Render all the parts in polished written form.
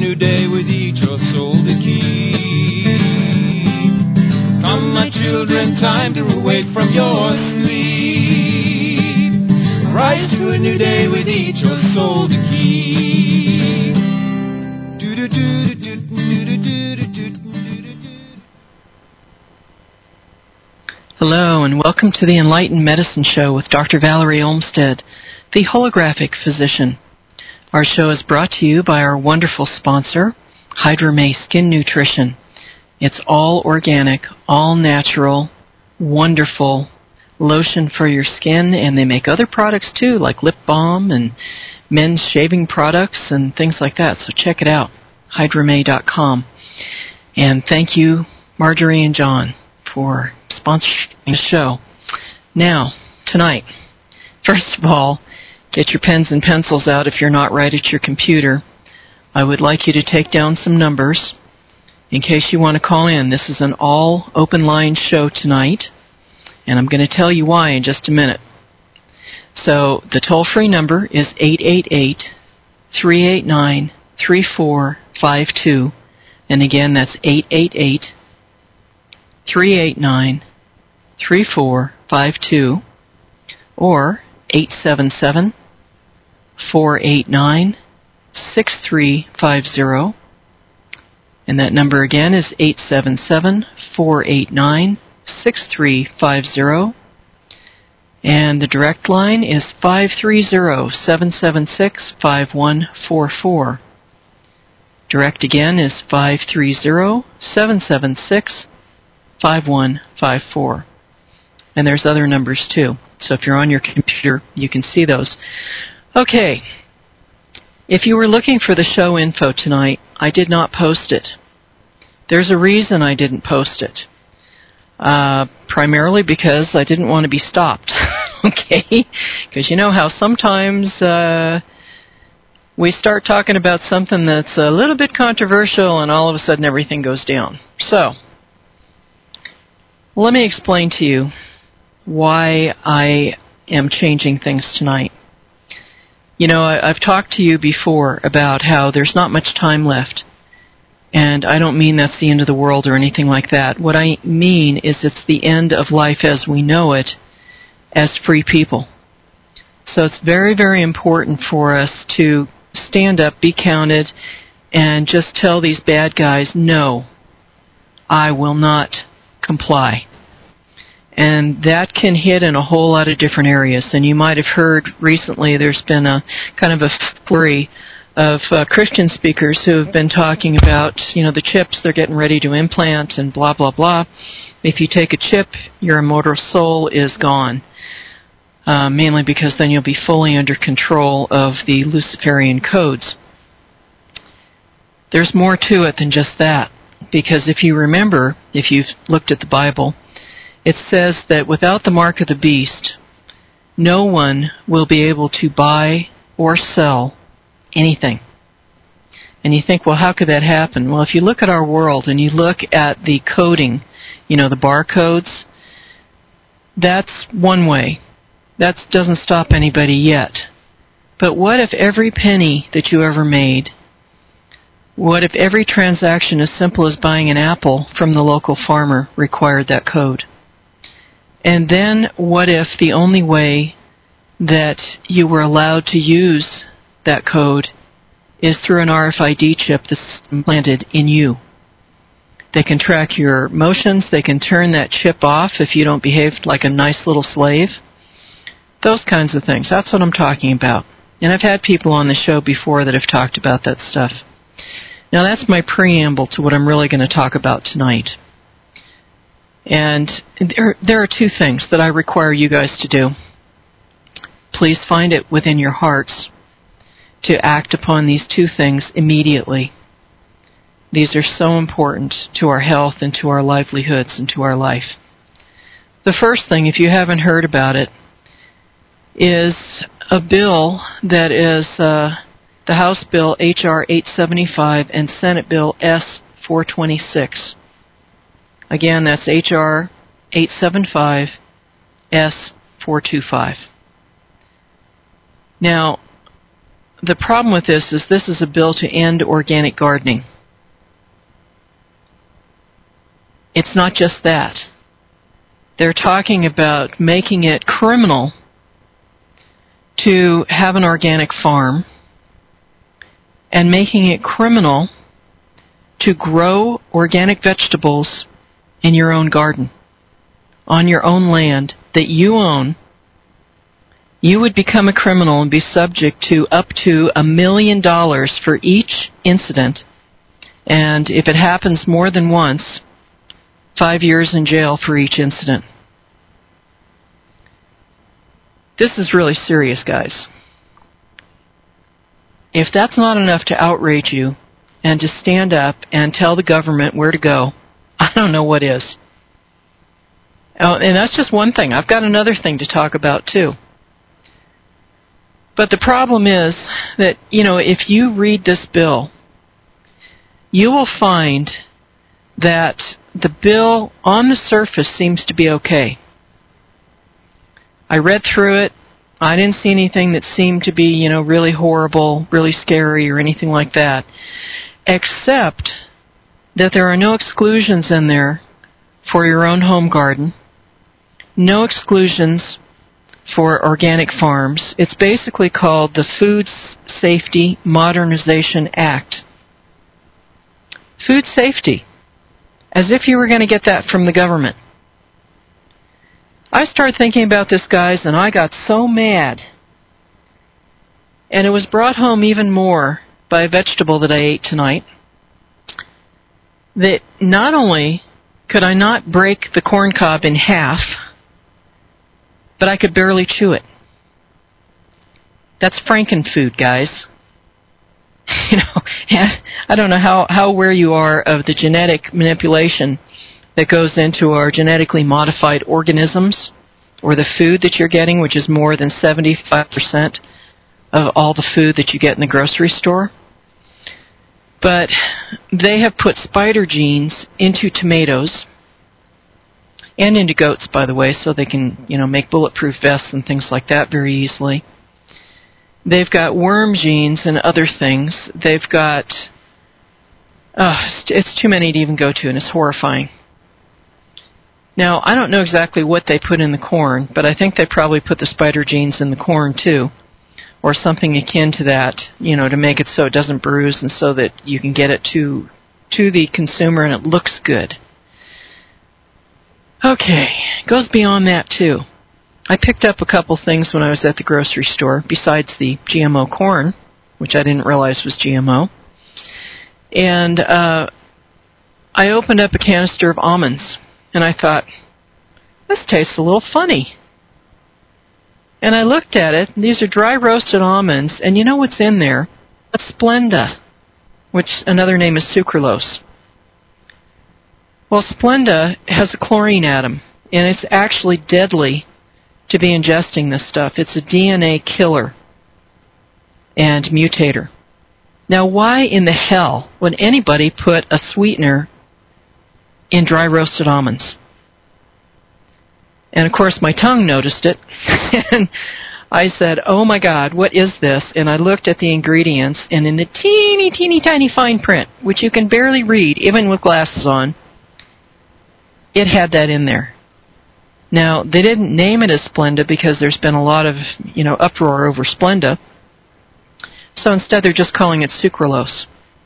new day with each your soul to keep. Come, my children, time to awake from your sleep. Rise to a new day with each your soul to keep. Hello, and welcome to the Enlightened Medicine Show with Dr. Valerie Olmstead, the holographic physician. Our show is brought to you by our wonderful sponsor, Hydra-May Skin Nutrition. It's all organic, all natural, wonderful lotion for your skin, and they make other products too, like lip balm and men's shaving products and things like that. So check it out, hydramay.com. And thank you, Marjorie and John, for sponsoring the show. Now, tonight, first of all, get your pens and pencils out if you're not right at your computer. I would like you to take down some numbers in case you want to call in. This is an all open line show tonight, and I'm going to tell you why in just a minute. So the toll-free number is 888-389-3452, and again, that's 888-389-3452, or 877-489-6350. And that number again is 877-489-6350. And the direct line is 530-776-5144. Direct again is 530-776-5154. And there's other numbers too. So if you're on your computer, you can see those. Okay. If you were looking for the show info tonight, I did not post it. There's a reason I didn't post it. Primarily because I didn't want to be stopped. Okay? Because you know how sometimes we start talking about something that's a little bit controversial and all of a sudden everything goes down. So, let me explain to you why I am changing things tonight. You know, I've talked to you before about how there's not much time left. And I don't mean that's the end of the world or anything like that. What I mean is it's the end of life as we know it as free people. So it's very, very important for us to stand up, be counted, and just tell these bad guys, no, I will not comply. And that can hit in a whole lot of different areas. And you might have heard recently there's been a kind of a flurry of Christian speakers who have been talking about, you know, the chips they're getting ready to implant and blah, blah, blah. If you take a chip, your immortal soul is gone. Mainly because then you'll be fully under control of the Luciferian codes. There's more to it than just that. Because if you remember, if you've looked at the Bible, it says that without the mark of the beast, no one will be able to buy or sell anything. And you think, well, how could that happen? Well, if you look at our world and you look at the coding, you know, the barcodes, that's one way. That doesn't stop anybody yet. But what if every penny that you ever made, what if every transaction as simple as buying an apple from the local farmer required that code? And then what if the only way that you were allowed to use that code is through an RFID chip that's implanted in you? They can track your motions. They can turn that chip off if you don't behave like a nice little slave. Those kinds of things. That's what I'm talking about. And I've had people on the show before that have talked about that stuff. Now that's my preamble to what I'm really going to talk about tonight. And there are two things that I require you guys to do. Please find it within your hearts to act upon these two things immediately. These are so important to our health and to our livelihoods and to our life. The first thing, if you haven't heard about it, is a bill that is the House Bill H.R. 875 and Senate Bill S. 426. Again, that's H.R. 875 S. 425. Now, the problem with this is a bill to end organic gardening. It's not just that. They're talking about making it criminal to have an organic farm and making it criminal to grow organic vegetables in your own garden, on your own land that you own. You would become a criminal and be subject to up to $1 million for each incident, and if it happens more than once, 5 years in jail for each incident. This is really serious, guys. If that's not enough to outrage you and to stand up and tell the government where to go, I don't know what is. Oh, and that's just one thing. I've got another thing to talk about, too. But the problem is that, if you read this bill, you will find that the bill on the surface seems to be okay. I read through it. I didn't see anything that seemed to be, really horrible, really scary or anything like that, except that there are no exclusions in there for your own home garden, no exclusions for organic farms. It's basically called the Food Safety Modernization Act. Food safety. As if you were going to get that from the government. I started thinking about this, guys, and I got so mad. And it was brought home even more by a vegetable that I ate tonight, that not only could I not break the corn cob in half, but I could barely chew it. That's frankenfood, guys. I don't know how aware you are of the genetic manipulation that goes into our genetically modified organisms, or the food that you're getting, which is more than 75% of all the food that you get in the grocery store. But they have put spider genes into tomatoes, and into goats, by the way, so they can, make bulletproof vests and things like that very easily. They've got worm genes and other things. They've got, it's too many to even go to, and it's horrifying. Now, I don't know exactly what they put in the corn, but I think they probably put the spider genes in the corn too, or something akin to that, to make it so it doesn't bruise and so that you can get it to the consumer and it looks good. Okay, it goes beyond that too. I picked up a couple things when I was at the grocery store, besides the GMO corn, which I didn't realize was GMO. And I opened up a canister of almonds, and I thought, this tastes a little funny. And I looked at it, and these are dry roasted almonds, and you know what's in there? A Splenda, which another name is sucralose. Well, Splenda has a chlorine atom, and it's actually deadly to be ingesting this stuff. It's a DNA killer and mutator. Now, why in the hell would anybody put a sweetener in dry roasted almonds? And of course my tongue noticed it, and I said, oh my God, what is this? And I looked at the ingredients, and in the teeny, teeny, tiny fine print, which you can barely read, even with glasses on, it had that in there. Now, they didn't name it as Splenda because there's been a lot of, uproar over Splenda. So instead they're just calling it sucralose.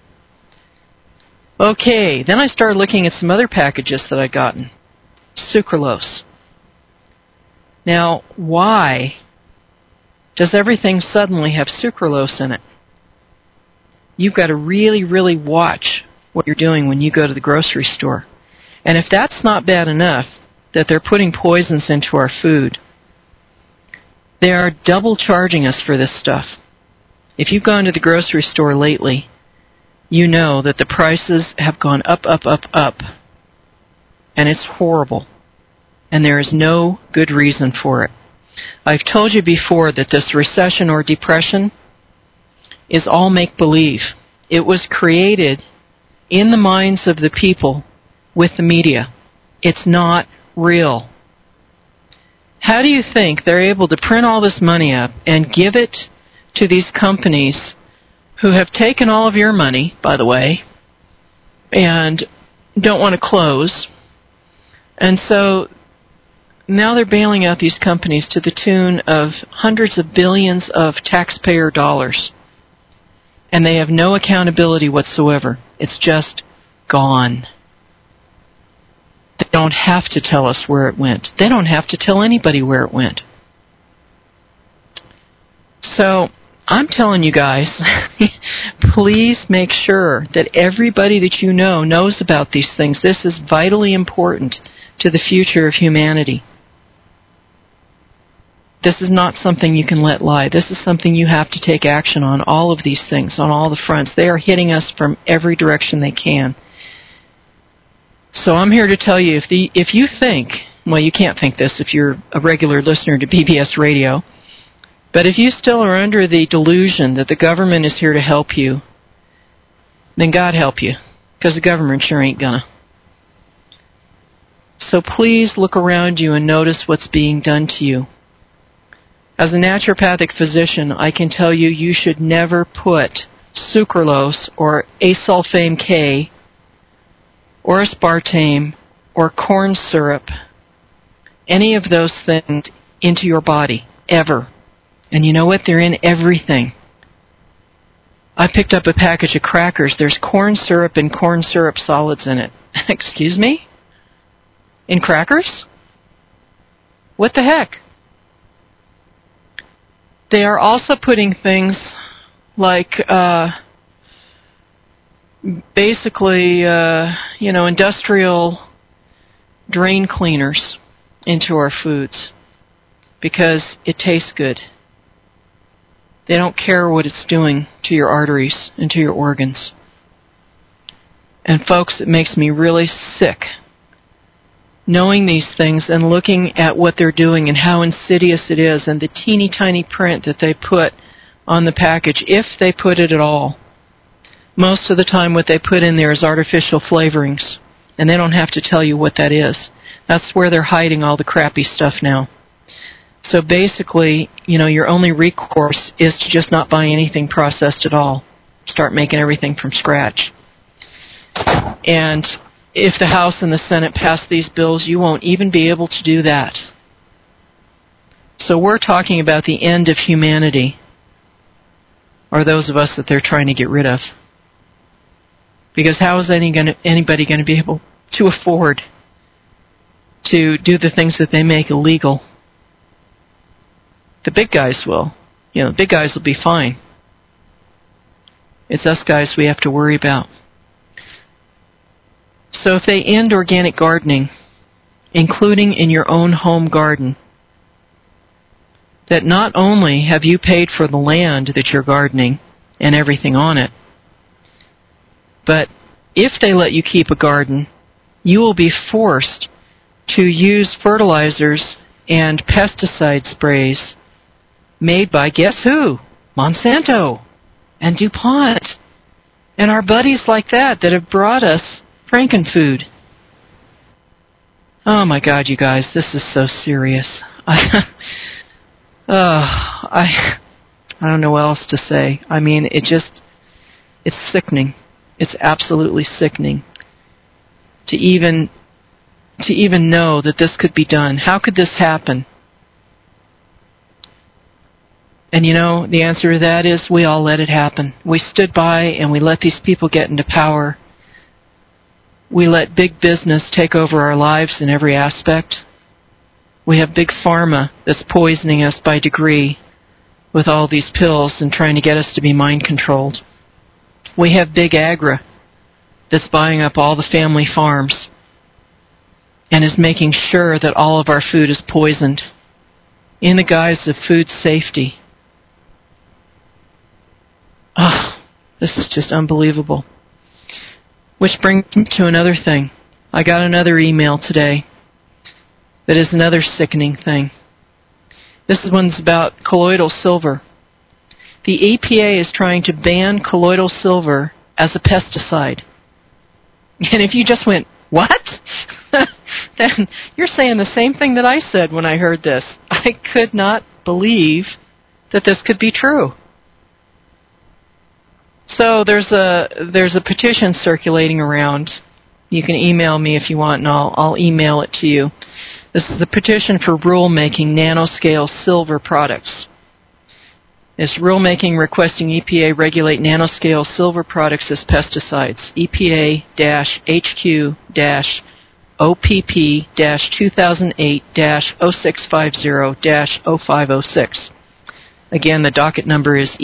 Okay, then I started looking at some other packages that I'd gotten. Sucralose. Now, why does everything suddenly have sucralose in it? You've got to really, really watch what you're doing when you go to the grocery store. And if that's not bad enough, that they're putting poisons into our food, they are double charging us for this stuff. If you've gone to the grocery store lately, you know that the prices have gone up, up, up, up. And it's horrible. And there is no good reason for it. I've told you before that this recession or depression is all make-believe. It was created in the minds of the people with the media. It's not real. How do you think they're able to print all this money up and give it to these companies who have taken all of your money, by the way, and don't want to close. And so now they're bailing out these companies to the tune of hundreds of billions of taxpayer dollars. And they have no accountability whatsoever. It's just gone. They don't have to tell us where it went. They don't have to tell anybody where it went. So I'm telling you guys, please make sure that everybody that you know knows about these things. This is vitally important to the future of humanity. This is not something you can let lie. This is something you have to take action on, all of these things, on all the fronts. They are hitting us from every direction they can. So I'm here to tell you, if you think, well, you can't think this if you're a regular listener to BBS Radio, but if you still are under the delusion that the government is here to help you, then God help you, because the government sure ain't gonna. So please look around you and notice what's being done to you. As a naturopathic physician, I can tell you, you should never put sucralose or asulfame K or aspartame or corn syrup, any of those things, into your body, ever. And you know what? They're in everything. I picked up a package of crackers. There's corn syrup and corn syrup solids in it. Excuse me? In crackers? What the heck? They are also putting things like basically, industrial drain cleaners into our foods because it tastes good. They don't care what it's doing to your arteries and to your organs. And folks, it makes me really sick knowing these things and looking at what they're doing and how insidious it is and the teeny tiny print that they put on the package, if they put it at all. Most of the time what they put in there is artificial flavorings, and they don't have to tell you what that is. That's where they're hiding all the crappy stuff now. So basically, your only recourse is to just not buy anything processed at all. Start making everything from scratch. And if the House and the Senate pass these bills, you won't even be able to do that. So we're talking about the end of humanity, or those of us that they're trying to get rid of. Because how is anybody going to be able to afford to do the things that they make illegal? The big guys will. The big guys will be fine. It's us guys we have to worry about. So if they end organic gardening, including in your own home garden, that not only have you paid for the land that you're gardening and everything on it, but if they let you keep a garden, you will be forced to use fertilizers and pesticide sprays made by, guess who? Monsanto and DuPont and our buddies like that have brought us Frankenfood. Oh my God, you guys, this is so serious. I don't know what else to say. I mean, it's sickening. It's absolutely sickening to even know that this could be done. How could this happen? And the answer to that is we all let it happen. We stood by and we let these people get into power. We let big business take over our lives in every aspect. We have big pharma that's poisoning us by degree with all these pills and trying to get us to be mind controlled. We have big agra that's buying up all the family farms and is making sure that all of our food is poisoned in the guise of food safety. This is just unbelievable. Which brings me to another thing. I got another email today that is another sickening thing. This one's about colloidal silver. The EPA is trying to ban colloidal silver as a pesticide. And if you just went, what? Then you're saying the same thing that I said when I heard this. I could not believe that this could be true. So there's a petition circulating around. You can email me if you want, and I'll email it to you. This is the petition for rulemaking nanoscale silver products. It's rulemaking requesting EPA regulate nanoscale silver products as pesticides. EPA-HQ-OPP-2008-0650-0506. Again, the docket number is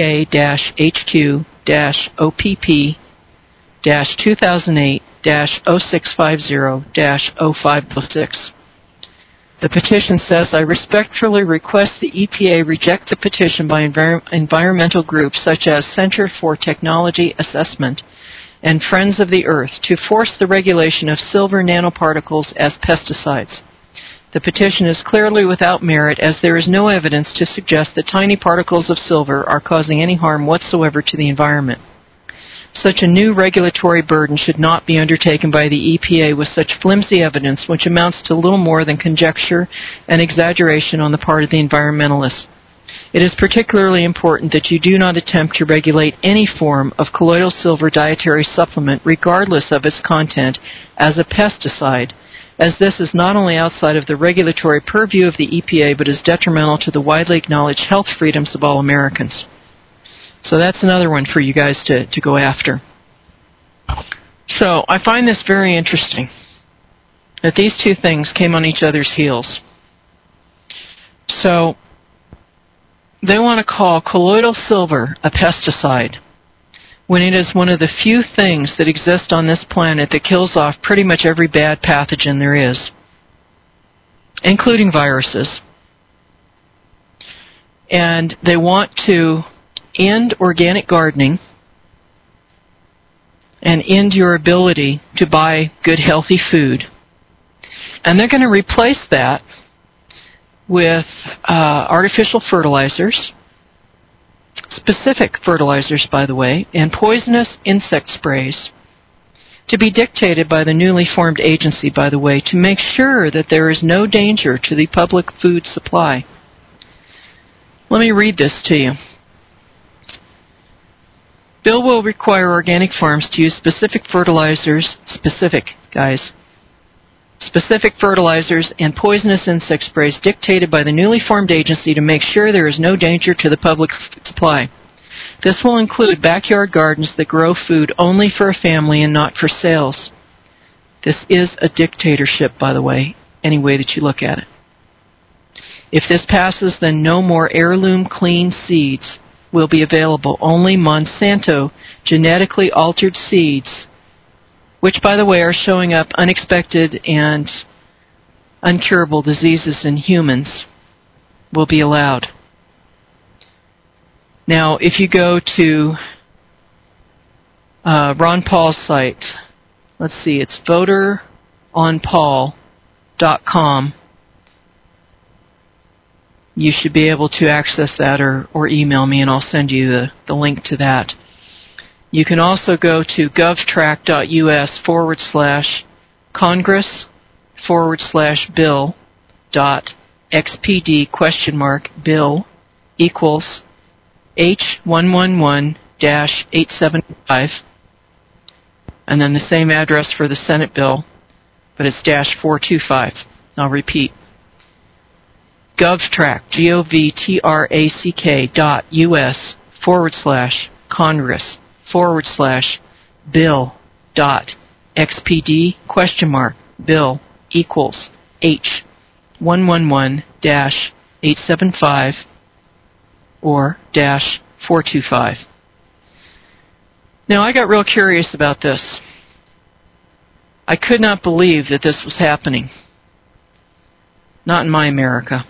EPA-HQ-OPP-2008-0650-0506. The petition says, I respectfully request the EPA reject the petition by environmental groups such as Center for Technology Assessment and Friends of the Earth to force the regulation of silver nanoparticles as pesticides. The petition is clearly without merit, as there is no evidence to suggest that tiny particles of silver are causing any harm whatsoever to the environment. Such a new regulatory burden should not be undertaken by the EPA with such flimsy evidence, which amounts to little more than conjecture and exaggeration on the part of the environmentalists. It is particularly important that you do not attempt to regulate any form of colloidal silver dietary supplement, regardless of its content, as a pesticide, as this is not only outside of the regulatory purview of the EPA, but is detrimental to the widely acknowledged health freedoms of all Americans. So that's another one for you guys to go after. So I find this very interesting, that these two things came on each other's heels. So they want to call colloidal silver a pesticide, when it is one of the few things that exist on this planet that kills off pretty much every bad pathogen there is, including viruses. And they want to end organic gardening and end your ability to buy good, healthy food. And they're going to replace that with artificial fertilizers, specific fertilizers, by the way, and poisonous insect sprays, to be dictated by the newly formed agency, by the way, to make sure that there is no danger to the public food supply. Let me read this to you. Bill will require organic farms to use specific fertilizers and poisonous insect sprays dictated by the newly formed agency to make sure there is no danger to the public supply. This will include backyard gardens that grow food only for a family and not for sales. This is a dictatorship, by the way, any way that you look at it. If this passes, then no more heirloom clean seeds will be available. Only Monsanto genetically altered seeds, which, by the way, are showing up unexpected and uncurable diseases in humans, will be allowed. Now, if you go to Ron Paul's site, let's see, it's voteronpaul.com. You should be able to access that or email me, and I'll send you the link to that. You can also go to govtrack.us/congress/bill.xpd?bill equals H111-875, and then the same address for the Senate bill, but it's -425. I'll repeat. GovTrack, govtrack.us/congress/bill.xpd?bill equals H111-875 or -425. Now, I got real curious about this. I could not believe that this was happening. Not in my America.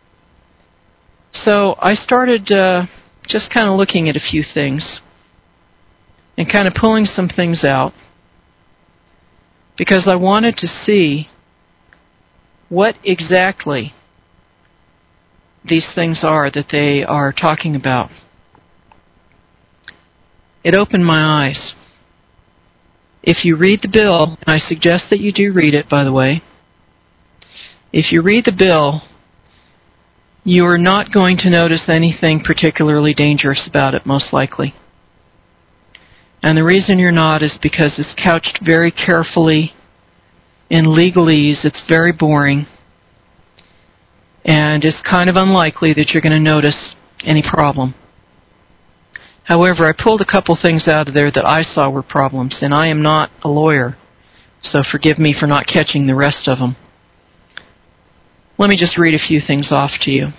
So I started just kind of looking at a few things and kind of pulling some things out, because I wanted to see what exactly these things are that they are talking about. It opened my eyes. If you read the bill, and I suggest that you do read it, by the way, if you read the bill, you are not going to notice anything particularly dangerous about it, most likely. And the reason you're not is because it's couched very carefully in legalese. It's very boring. And it's kind of unlikely that you're going to notice any problem. However, I pulled a couple things out of there that I saw were problems, and I am not a lawyer, so forgive me for not catching the rest of them. Let me just read a few things off to you.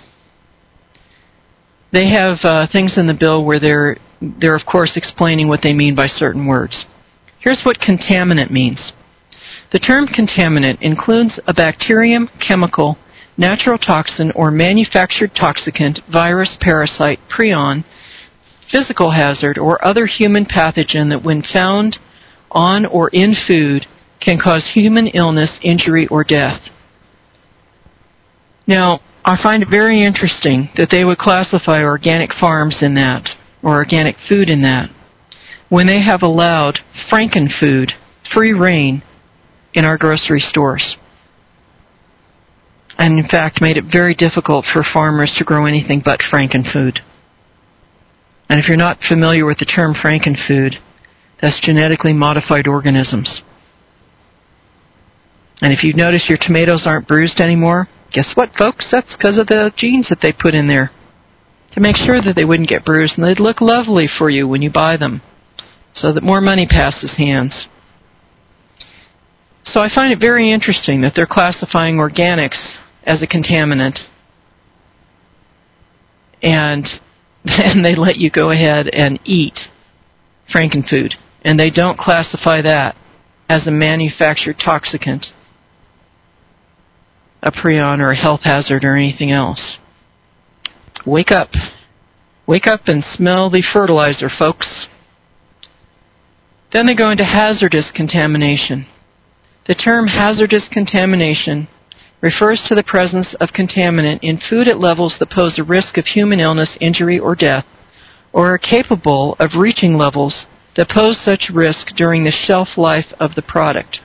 They have things in the bill where they're of course explaining what they mean by certain words. Here's what contaminant means. The term contaminant includes a bacterium, chemical, natural toxin, or manufactured toxicant, virus, parasite, prion, physical hazard, or other human pathogen that when found on or in food can cause human illness, injury, or death. Now, I find it very interesting that they would classify organic farms in that, or organic food in that, when they have allowed frankenfood, free reign, in our grocery stores. And in fact made it very difficult for farmers to grow anything but frankenfood. And if you're not familiar with the term frankenfood, that's genetically modified organisms. And if you've noticed your tomatoes aren't bruised anymore, guess what, folks? That's because of the genes that they put in there to make sure that they wouldn't get bruised and they'd look lovely for you when you buy them so that more money passes hands. So I find it very interesting that they're classifying organics as a contaminant and they let you go ahead and eat frankenfood. And they don't classify that as a manufactured toxicant, a prion, or a health hazard, or anything else. Wake up. Wake up and smell the fertilizer, folks. Then they go into hazardous contamination. The term hazardous contamination refers to the presence of contaminant in food at levels that pose a risk of human illness, injury, or death, or are capable of reaching levels that pose such risk during the shelf life of the product.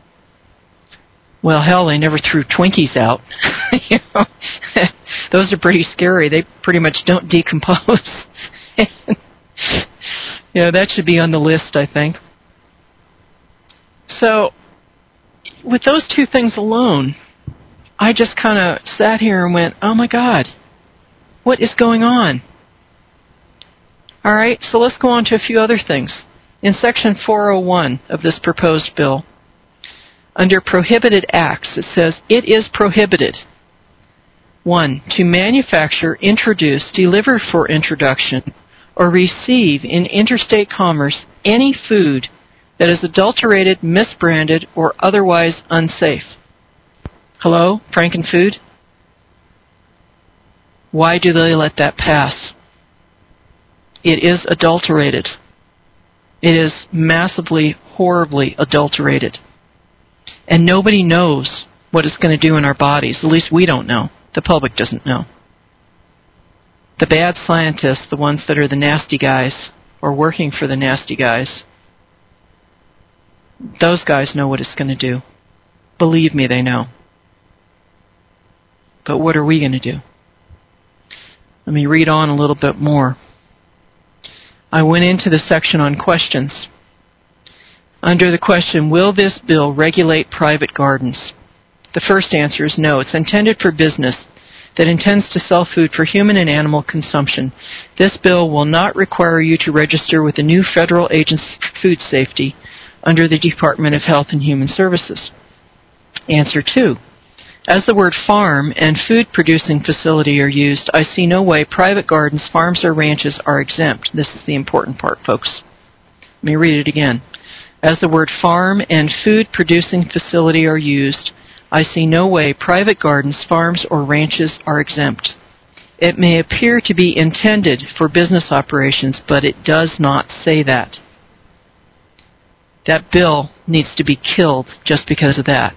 Well, hell, they never threw Twinkies out. You know, those are pretty scary. They pretty much don't decompose. You know, that should be on the list, I think. So, with those two things alone, I just kind of sat here and went, oh my God, what is going on? All right, so let's go on to a few other things. In Section 401 of this proposed bill, under prohibited acts, it says, it is prohibited, 1, to manufacture, introduce, deliver for introduction, or receive in interstate commerce any food that is adulterated, misbranded, or otherwise unsafe. Hello, frankenfood? Why do they let that pass? It is adulterated. It is massively, horribly adulterated. And nobody knows what it's going to do in our bodies. At least we don't know. The public doesn't know. The bad scientists, the ones that are the nasty guys, or working for the nasty guys, those guys know what it's going to do. Believe me, they know. But what are we going to do? Let me read on a little bit more. I went into the section on questions. Under the question, will this bill regulate private gardens? The first answer is no. It's intended for business that intends to sell food for human and animal consumption. This bill will not require you to register with the new Federal Agency for Food Safety under the Department of Health and Human Services. Answer 2. As the word farm and food-producing facility are used, I see no way private gardens, farms, or ranches are exempt. This is the important part, folks. Let me read it again. As the word farm and food-producing facility are used, I see no way private gardens, farms, or ranches are exempt. It may appear to be intended for business operations, but it does not say that. That bill needs to be killed just because of that.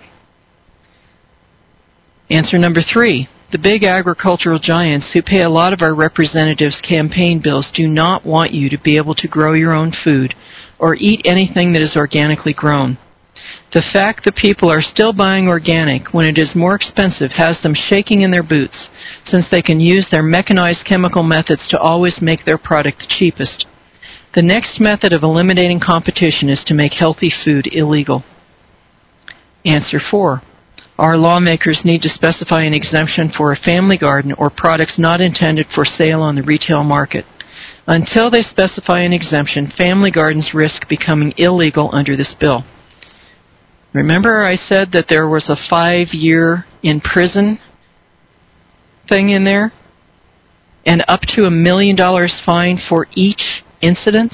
Answer number 3. The big agricultural giants who pay a lot of our representatives' campaign bills do not want you to be able to grow your own food or eat anything that is organically grown. The fact that people are still buying organic when it is more expensive has them shaking in their boots, since they can use their mechanized chemical methods to always make their product the cheapest. The next method of eliminating competition is to make healthy food illegal. Answer 4. Our lawmakers need to specify an exemption for a family garden or products not intended for sale on the retail market. Until they specify an exemption, family gardens risk becoming illegal under this bill. Remember I said that there was a 5-year in prison thing in there? And up to $1 million fine for each incident?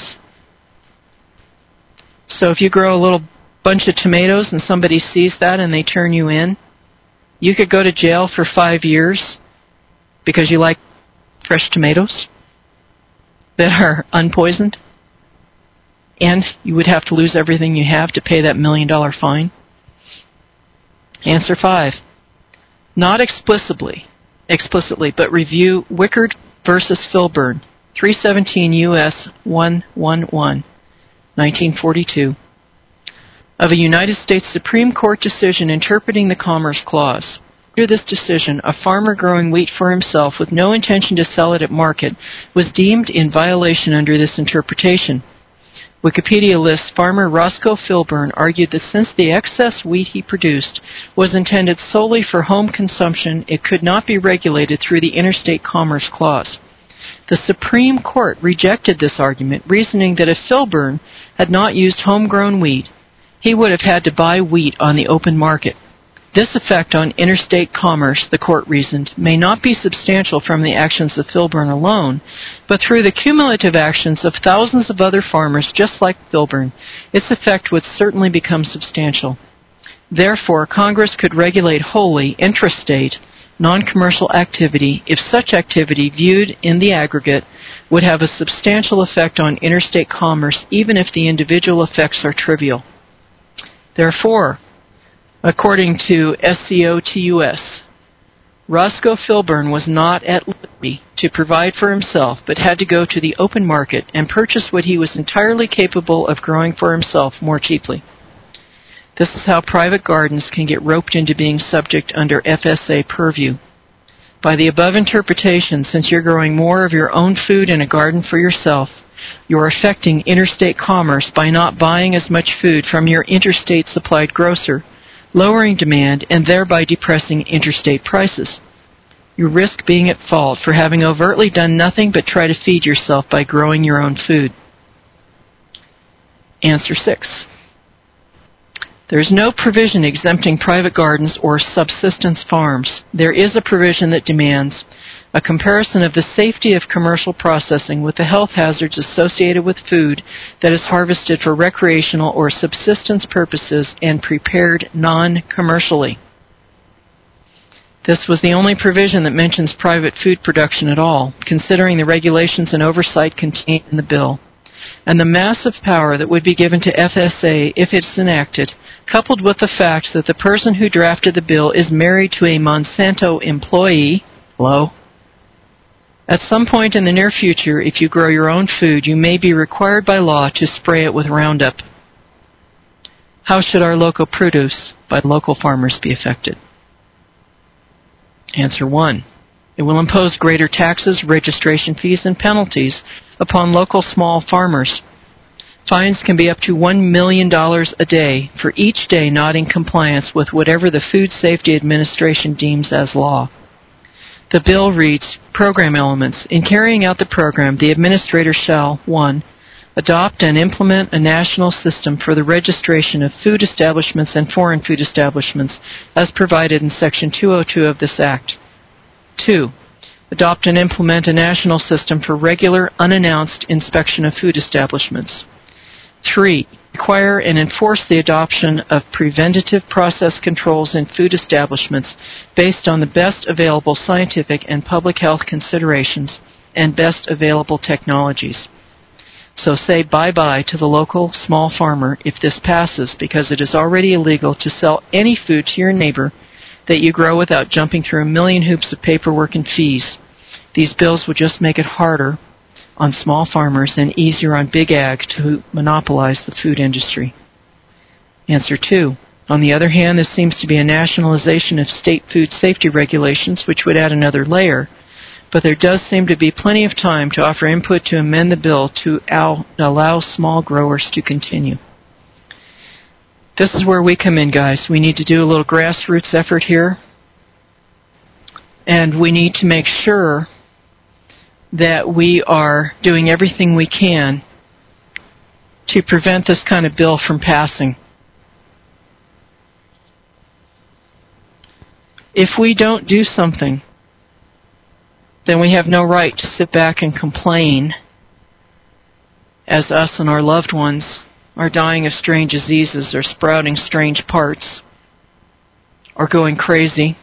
So if you grow a little bunch of tomatoes and somebody sees that and they turn you in, you could go to jail for 5 years because you like fresh tomatoes that are unpoisoned, and you would have to lose everything you have to pay that $1 million fine. Answer 5. Not explicitly, but review Wickard versus Filburn, 317 U.S. 111, 1942, of a United States Supreme Court decision interpreting the Commerce Clause. Under this decision, a farmer growing wheat for himself with no intention to sell it at market was deemed in violation under this interpretation. Wikipedia lists farmer Roscoe Filburn argued that since the excess wheat he produced was intended solely for home consumption, it could not be regulated through the Interstate Commerce Clause. The Supreme Court rejected this argument, reasoning that if Filburn had not used homegrown wheat, he would have had to buy wheat on the open market. This effect on interstate commerce, the court reasoned, may not be substantial from the actions of Filburn alone, but through the cumulative actions of thousands of other farmers just like Filburn, its effect would certainly become substantial. Therefore, Congress could regulate wholly intrastate, non-commercial activity if such activity, viewed in the aggregate, would have a substantial effect on interstate commerce, even if the individual effects are trivial. Therefore, according to SCOTUS, Roscoe Filburn was not at liberty to provide for himself, but had to go to the open market and purchase what he was entirely capable of growing for himself more cheaply. This is how private gardens can get roped into being subject under FSA purview. By the above interpretation, since you're growing more of your own food in a garden for yourself, you're affecting interstate commerce by not buying as much food from your interstate supplied grocer, lowering demand and thereby depressing interstate prices. You risk being at fault for having overtly done nothing but try to feed yourself by growing your own food. Answer 6. There is no provision exempting private gardens or subsistence farms. There is a provision that demands a comparison of the safety of commercial processing with the health hazards associated with food that is harvested for recreational or subsistence purposes and prepared non-commercially. This was the only provision that mentions private food production at all, considering the regulations and oversight contained in the bill, and the massive power that would be given to FSA if it's enacted, coupled with the fact that the person who drafted the bill is married to a Monsanto employee. Hello? At some point in the near future, if you grow your own food, you may be required by law to spray it with Roundup. How should our local produce by local farmers be affected? Answer 1. It will impose greater taxes, registration fees, and penalties upon local small farmers. Fines can be up to $1 million a day for each day not in compliance with whatever the Food Safety Administration deems as law. The bill reads, Program Elements. In carrying out the program, the administrator shall, 1. Adopt and implement a national system for the registration of food establishments and foreign food establishments as provided in Section 202 of this Act. 2. Adopt and implement a national system for regular, unannounced inspection of food establishments. 3. Require and enforce the adoption of preventative process controls in food establishments based on the best available scientific and public health considerations and best available technologies. So say bye-bye to the local small farmer if this passes, because it is already illegal to sell any food to your neighbor that you grow without jumping through a million hoops of paperwork and fees. These bills would just make it harder on small farmers and easier on big ag to monopolize the food industry. Answer 2. On the other hand, this seems to be a nationalization of state food safety regulations, which would add another layer. but there does seem to be plenty of time to offer input to amend the bill to allow small growers to continue. This is where we come in, guys. We need to do a little grassroots effort here, and we need to make sure that we are doing everything we can to prevent this kind of bill from passing. If we don't do something, then we have no right to sit back and complain as us and our loved ones are dying of strange diseases or sprouting strange parts or going crazy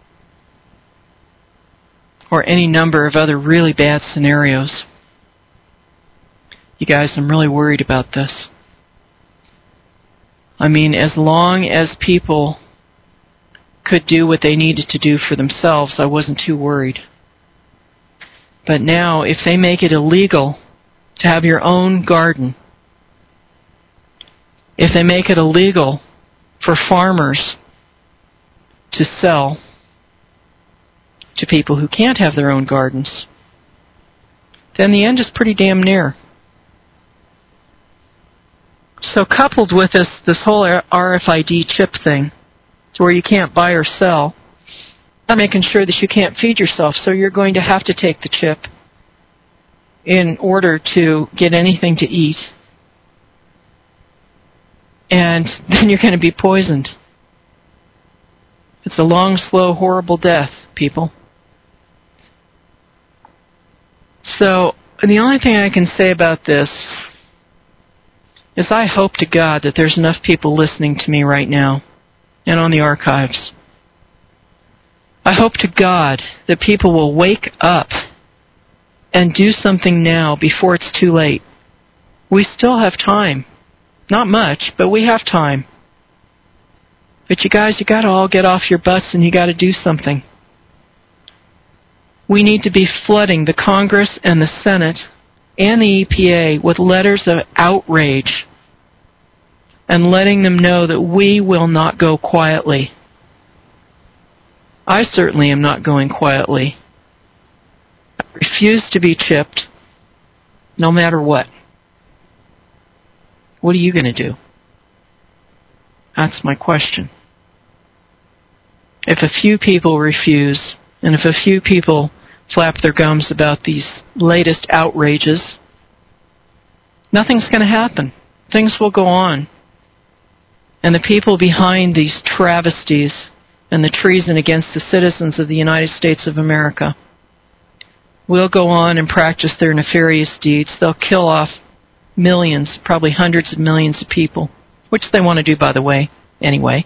or any number of other really bad scenarios. You guys, I'm really worried about this. I mean, as long as people could do what they needed to do for themselves, I wasn't too worried. But now, if they make it illegal to have your own garden, if they make it illegal for farmers to sell to people who can't have their own gardens, then the end is pretty damn near. So coupled with this whole RFID chip thing, to where you can't buy or sell, not making sure that you can't feed yourself, so you're going to have to take the chip in order to get anything to eat. And then you're going to be poisoned. It's a long, slow, horrible death, people. So, the only thing I can say about this is I hope to God that there's enough people listening to me right now and on the archives. I hope to God that people will wake up and do something now before it's too late. We still have time. Not much, but we have time. But you guys, you got to all get off your butts and you got to do something. We need to be flooding the Congress and the Senate and the EPA with letters of outrage and letting them know that we will not go quietly. I certainly am not going quietly. I refuse to be chipped, no matter what. What are you going to do? That's my question. If a few people refuse, and if a few people flap their gums about these latest outrages, nothing's going to happen. Things will go on. And the people behind these travesties and the treason against the citizens of the United States of America will go on and practice their nefarious deeds. They'll kill off millions, probably hundreds of millions of people, which they want to do, by the way, anyway.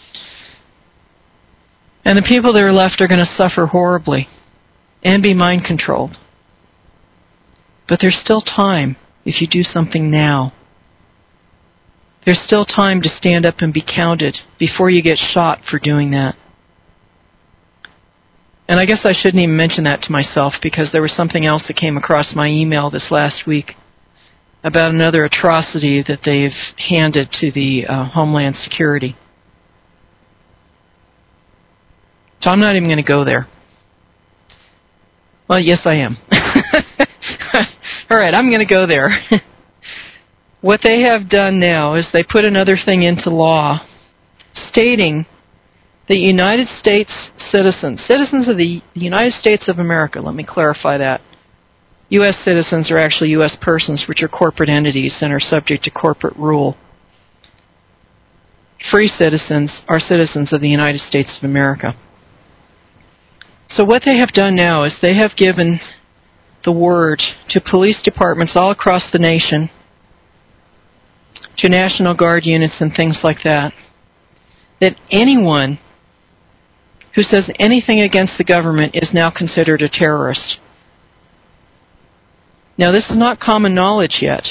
And the people that are left are going to suffer horribly and be mind-controlled. But there's still time if you do something now. There's still time to stand up and be counted before you get shot for doing that. And I guess I shouldn't even mention that to myself, because there was something else that came across my email this last week about another atrocity that they've handed to the Homeland Security. So I'm not even going to go there. Well, yes, I am. All right, I'm going to go there. What they have done now is they put another thing into law stating that United States citizens of the United States of America, let me clarify that. U.S. citizens are actually U.S. persons, which are corporate entities and are subject to corporate rule. Free citizens are citizens of the United States of America. So what they have done now is they have given the word to police departments all across the nation, to National Guard units and things like that, that anyone who says anything against the government is now considered a terrorist. Now, this is not common knowledge yet.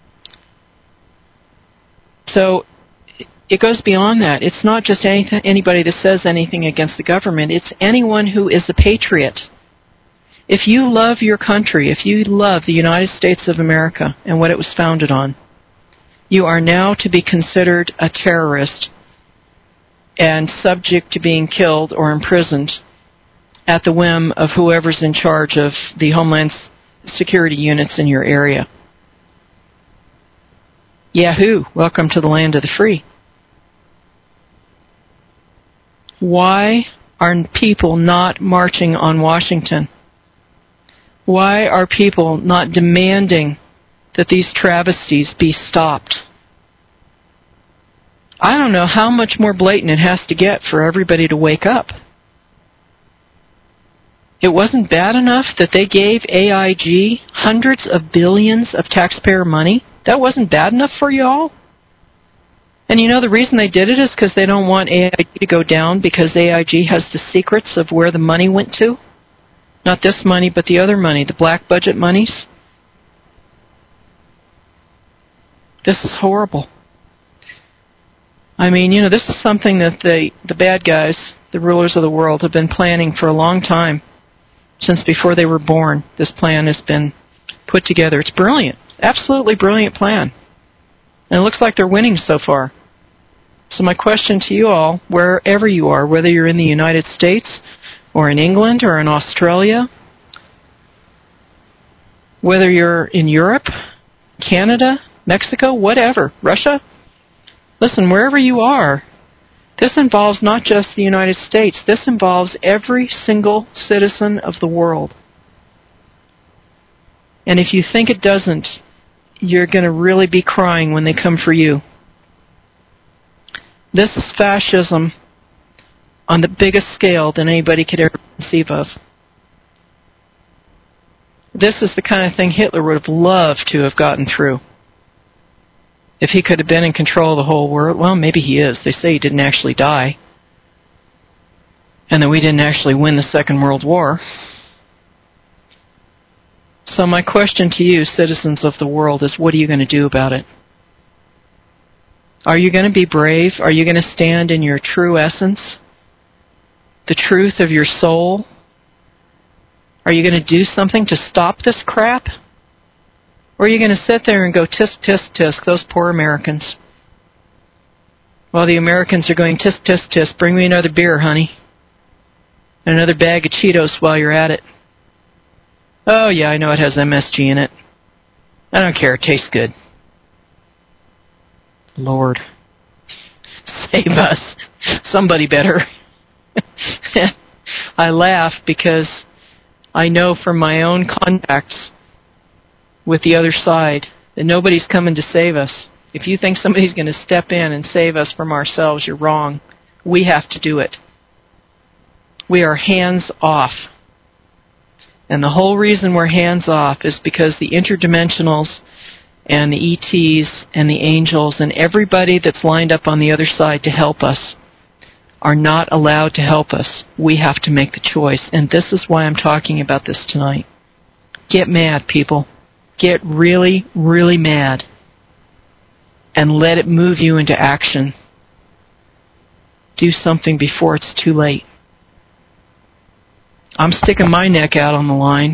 So it goes beyond that. It's not just anybody that says anything against the government. It's anyone who is a patriot. If you love your country, if you love the United States of America and what it was founded on, you are now to be considered a terrorist and subject to being killed or imprisoned at the whim of whoever's in charge of the Homeland Security units in your area. Yahoo! Welcome to the land of the free. Why are people not marching on Washington? Why are people not demanding that these travesties be stopped? I don't know how much more blatant it has to get for everybody to wake up. It wasn't bad enough that they gave AIG hundreds of billions of taxpayer money. That wasn't bad enough for you all? And you know the reason they did it is because they don't want AIG to go down, because AIG has the secrets of where the money went to. Not this money, but the other money, the black budget monies. This is horrible. I mean, this is something that the bad guys, the rulers of the world, have been planning for a long time. Since before they were born, this plan has been put together. It's brilliant. Absolutely brilliant plan. And it looks like they're winning so far. So my question to you all, wherever you are, whether you're in the United States or in England or in Australia, whether you're in Europe, Canada, Mexico, whatever, Russia, listen, wherever you are, this involves not just the United States. This involves every single citizen of the world. And if you think it doesn't, you're going to really be crying when they come for you. This is fascism on the biggest scale than anybody could ever conceive of. This is the kind of thing Hitler would have loved to have gotten through. If he could have been in control of the whole world, well, maybe he is. They say he didn't actually die. And that we didn't actually win the Second World War. So my question to you, citizens of the world, is what are you going to do about it? Are you going to be brave? Are you going to stand in your true essence? The truth of your soul? Are you going to do something to stop this crap? Or are you going to sit there and go, tisk, tisk, tisk, those poor Americans? While the Americans are going, tisk, tisk, tisk, bring me another beer, honey. And another bag of Cheetos while you're at it. Oh, yeah, I know it has MSG in it. I don't care, it tastes good. Lord, save us. Somebody better. I laugh because I know from my own contacts with the other side that nobody's coming to save us. If you think somebody's going to step in and save us from ourselves, you're wrong. We have to do it. We are hands off. And the whole reason we're hands off is because the interdimensionals and the ETs and the angels and everybody that's lined up on the other side to help us are not allowed to help us. We have to make the choice. And this is why I'm talking about this tonight. Get mad, people. Get really, really mad. And let it move you into action. Do something before it's too late. I'm sticking my neck out on the line.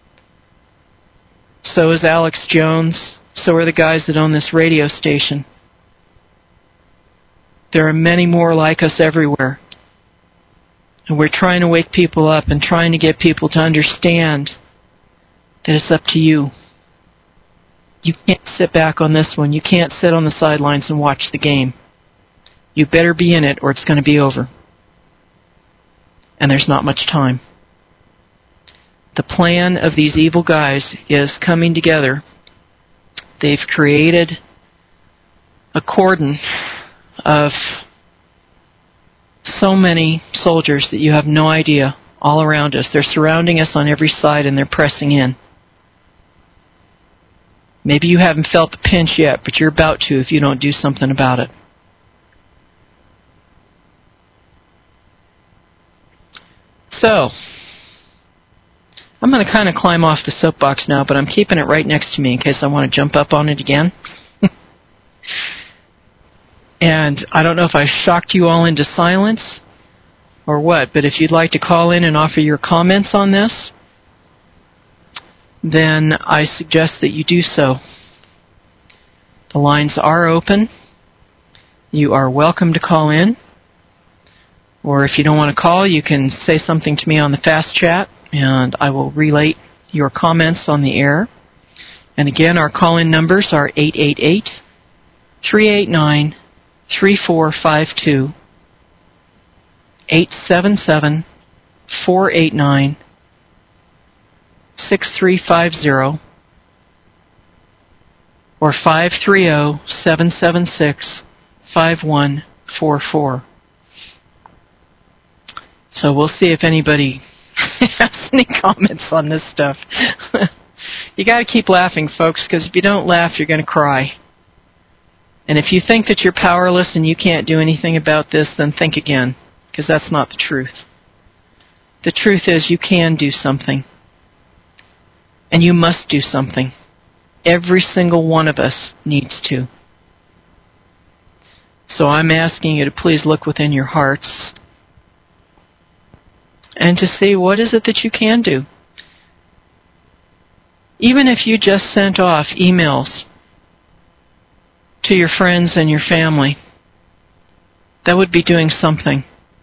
So is Alex Jones. So are the guys that own this radio station. There are many more like us everywhere. And we're trying to wake people up and trying to get people to understand that it's up to you. You can't sit back on this one. You can't sit on the sidelines and watch the game. You better be in it or it's going to be over. And there's not much time. The plan of these evil guys is coming together. They've created a cordon of so many soldiers that you have no idea all around us. They're surrounding us on every side and they're pressing in. Maybe you haven't felt the pinch yet, but you're about to if you don't do something about it. So, I'm going to kind of climb off the soapbox now, but I'm keeping it right next to me in case I want to jump up on it again. And I don't know if I shocked you all into silence or what, but if you'd like to call in and offer your comments on this, then I suggest that you do so. The lines are open. You are welcome to call in. Or if you don't want to call, you can say something to me on the fast chat, and I will relay your comments on the air. And again, our call-in numbers are 888-389-3452, 877-489-6350, or 530-776-5144. So we'll see if anybody has any comments on this stuff. You got to keep laughing, folks, because if you don't laugh, you're going to cry. And if you think that you're powerless and you can't do anything about this, then think again, because that's not the truth. The truth is you can do something. And you must do something. Every single one of us needs to. So I'm asking you to please look within your hearts and to see what is it that you can do. Even if you just sent off emails to your friends and your family, that would be doing something.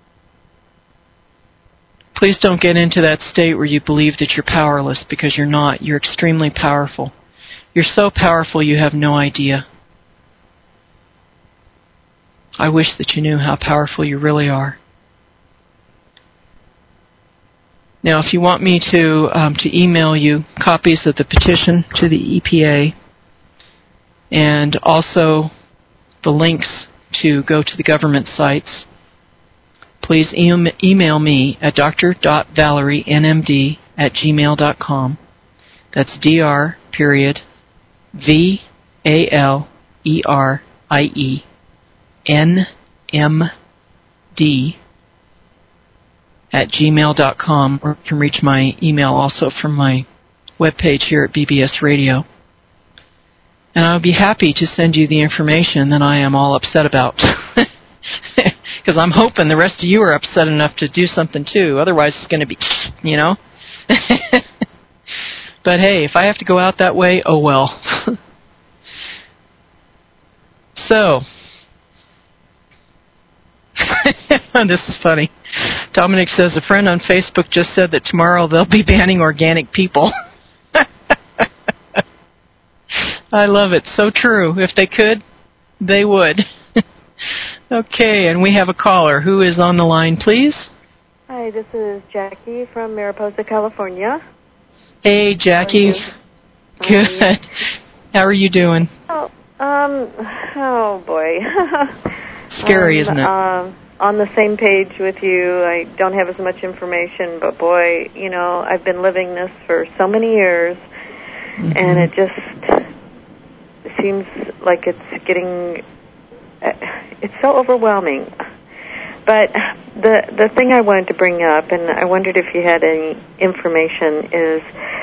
Please don't get into that state where you believe that you're powerless, because you're not. You're extremely powerful. You're so powerful you have no idea. I wish that you knew how powerful you really are. Now, if you want me to email you copies of the petition to the EPA and also the links to go to the government sites, please email me at dr.valerienmd@gmail.com. That's dr.valerienmd @gmail.com, or you can reach my email also from my webpage here at BBS Radio. And I'll be happy to send you the information that I am all upset about. Because I'm hoping the rest of you are upset enough to do something too. Otherwise it's going to be, you know. But hey, if I have to go out that way, oh well. So, this is funny. Dominic says, a friend on Facebook just said that tomorrow they'll be banning organic people. I love it. So true. If they could, they would. Okay, and we have a caller. Who is on the line, please? Hi, this is Jackie from Mariposa, California. Hey, Jackie. Good. How are you doing? Oh boy. Scary, isn't it? On the same page with you. I don't have as much information, but boy, you know, I've been living this for so many years, and it just seems like it's so overwhelming. But the thing I wanted to bring up, and I wondered if you had any information, is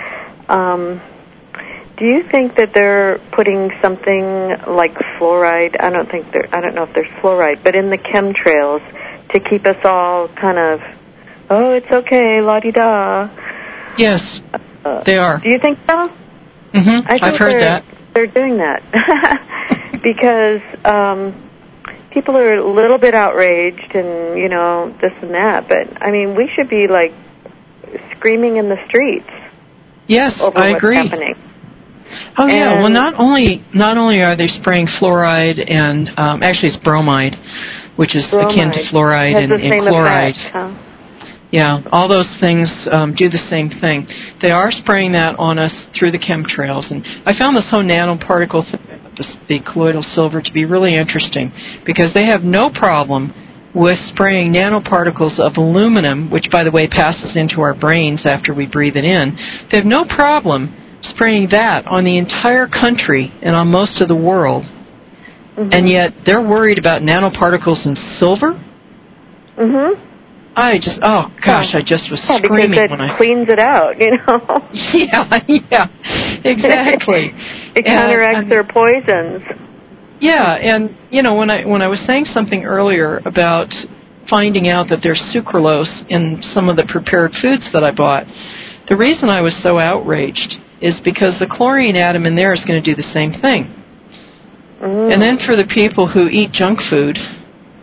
do you think that they're putting something like fluoride? I don't know if there's fluoride, but in the chemtrails to keep us all kind of, oh, it's okay, la-di-da. Yes, they are. Do you think so? Mm-hmm. I've heard that. They're doing that because people are a little bit outraged and, you know, this and that. But, I mean, we should be, like, screaming in the streets. Yes, over I what's agree. Happening. Oh, yeah. Well, not only are they spraying fluoride and, actually it's bromide, which is akin to fluoride and chloride. Effect, huh? Yeah, all those things do the same thing. They are spraying that on us through the chemtrails. And I found this whole nanoparticle thing, the colloidal silver, to be really interesting, because they have no problem with spraying nanoparticles of aluminum, which, by the way, passes into our brains after we breathe it in. They have no problem spraying that on the entire country and on most of the world. Mm-hmm. And yet they're worried about nanoparticles in silver? Mm-hmm. I just was screaming because when I... cleans it out, you know? Yeah, exactly. It counteracts their poisons. Yeah, and, you know, when I was saying something earlier about finding out that there's sucralose in some of the prepared foods that I bought, the reason I was so outraged is because the chlorine atom in there is going to do the same thing. And then for the people who eat junk food,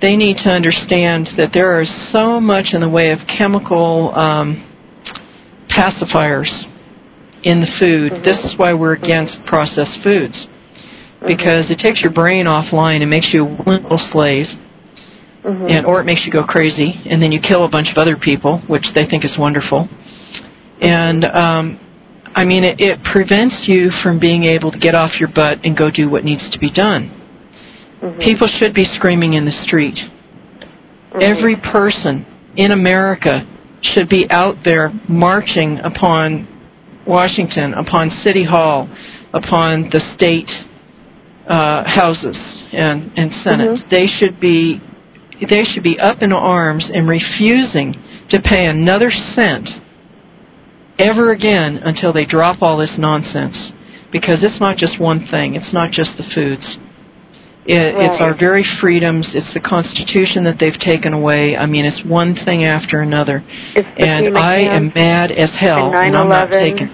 they need to understand that there is so much in the way of chemical pacifiers in the food. Mm-hmm. This is why we're against processed foods, because it takes your brain offline and makes you a little slave, or it makes you go crazy, and then you kill a bunch of other people, which they think is wonderful. And I mean, it prevents you from being able to get off your butt and go do what needs to be done. People should be screaming in the street. Every person in America should be out there marching upon Washington, upon City Hall, upon the state houses and Senate. They should be up in arms and refusing to pay another cent ever again until they drop all this nonsense. Because it's not just one thing. It's not just the foods. It's our very freedoms. It's the Constitution that they've taken away. I mean, it's one thing after another. And I am mad as hell, and I'm not taking...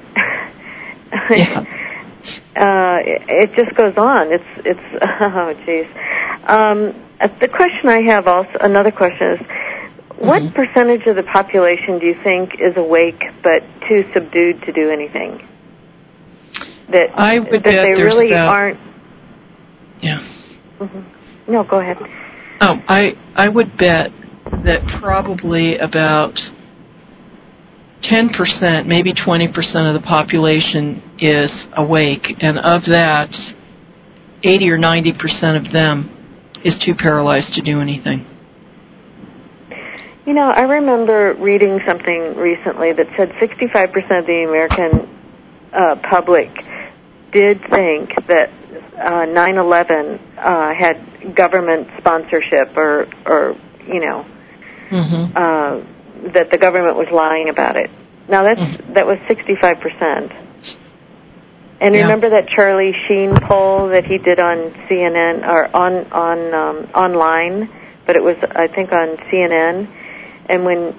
it just goes on. It's oh, jeez. The question I have also, another question is, what percentage of the population do you think is awake but too subdued to do anything? That they really aren't. Yeah. No, go ahead. Oh, I would bet that probably about 10%, maybe 20% of the population is awake, and of that, 80 or 90% of them is too paralyzed to do anything. You know, I remember reading something recently that said 65% of the American public did think that 9/11 had government sponsorship, or you know, that the government was lying about it. Now that was 65%. And remember that Charlie Sheen poll that he did on CNN or online, but it was, I think, on CNN. And when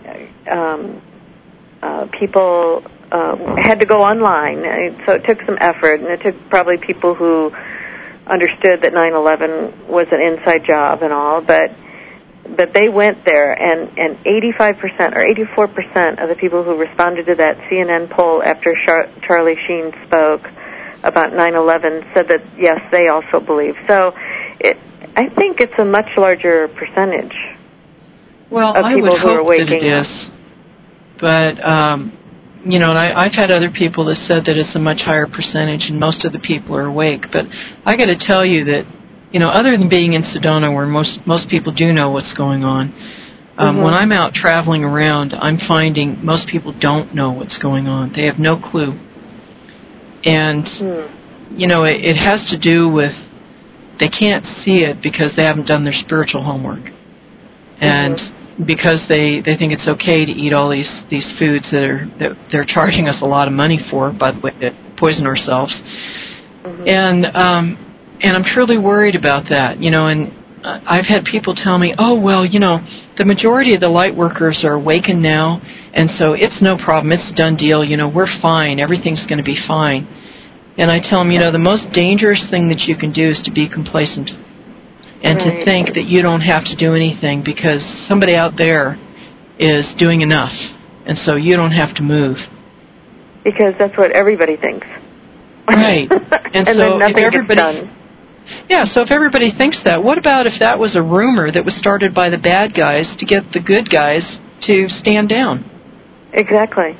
people had to go online, so it took some effort, and it took probably people who understood that 9/11 was an inside job and all, but they went there, and 85% or 84% of the people who responded to that CNN poll after Charlie Sheen spoke about 9/11 said that, yes, they also believe. So I think it's a much larger percentage of people who are waking up. That it is. But, you know, and I've had other people that said that it's a much higher percentage and most of the people are awake. But I got to tell you that, you know, other than being in Sedona where most people do know what's going on, when I'm out traveling around, I'm finding most people don't know what's going on. They have no clue. And, you know, it has to do with they can't see it because they haven't done their spiritual homework. And because they think it's okay to eat all these foods that they're charging us a lot of money for, by the way, to poison ourselves. And I'm truly worried about that, you know, and I've had people tell me, oh, well, you know, the majority of the light workers are awakened now, and so it's no problem, it's a done deal, you know, we're fine, everything's going to be fine. And I tell them, you know, the most dangerous thing that you can do is to be complacent and to think that you don't have to do anything because somebody out there is doing enough, and so you don't have to move. Because that's what everybody thinks. Right. And so then nothing gets done. Yeah, so if everybody thinks that, what about if that was a rumor that was started by the bad guys to get the good guys to stand down? Exactly.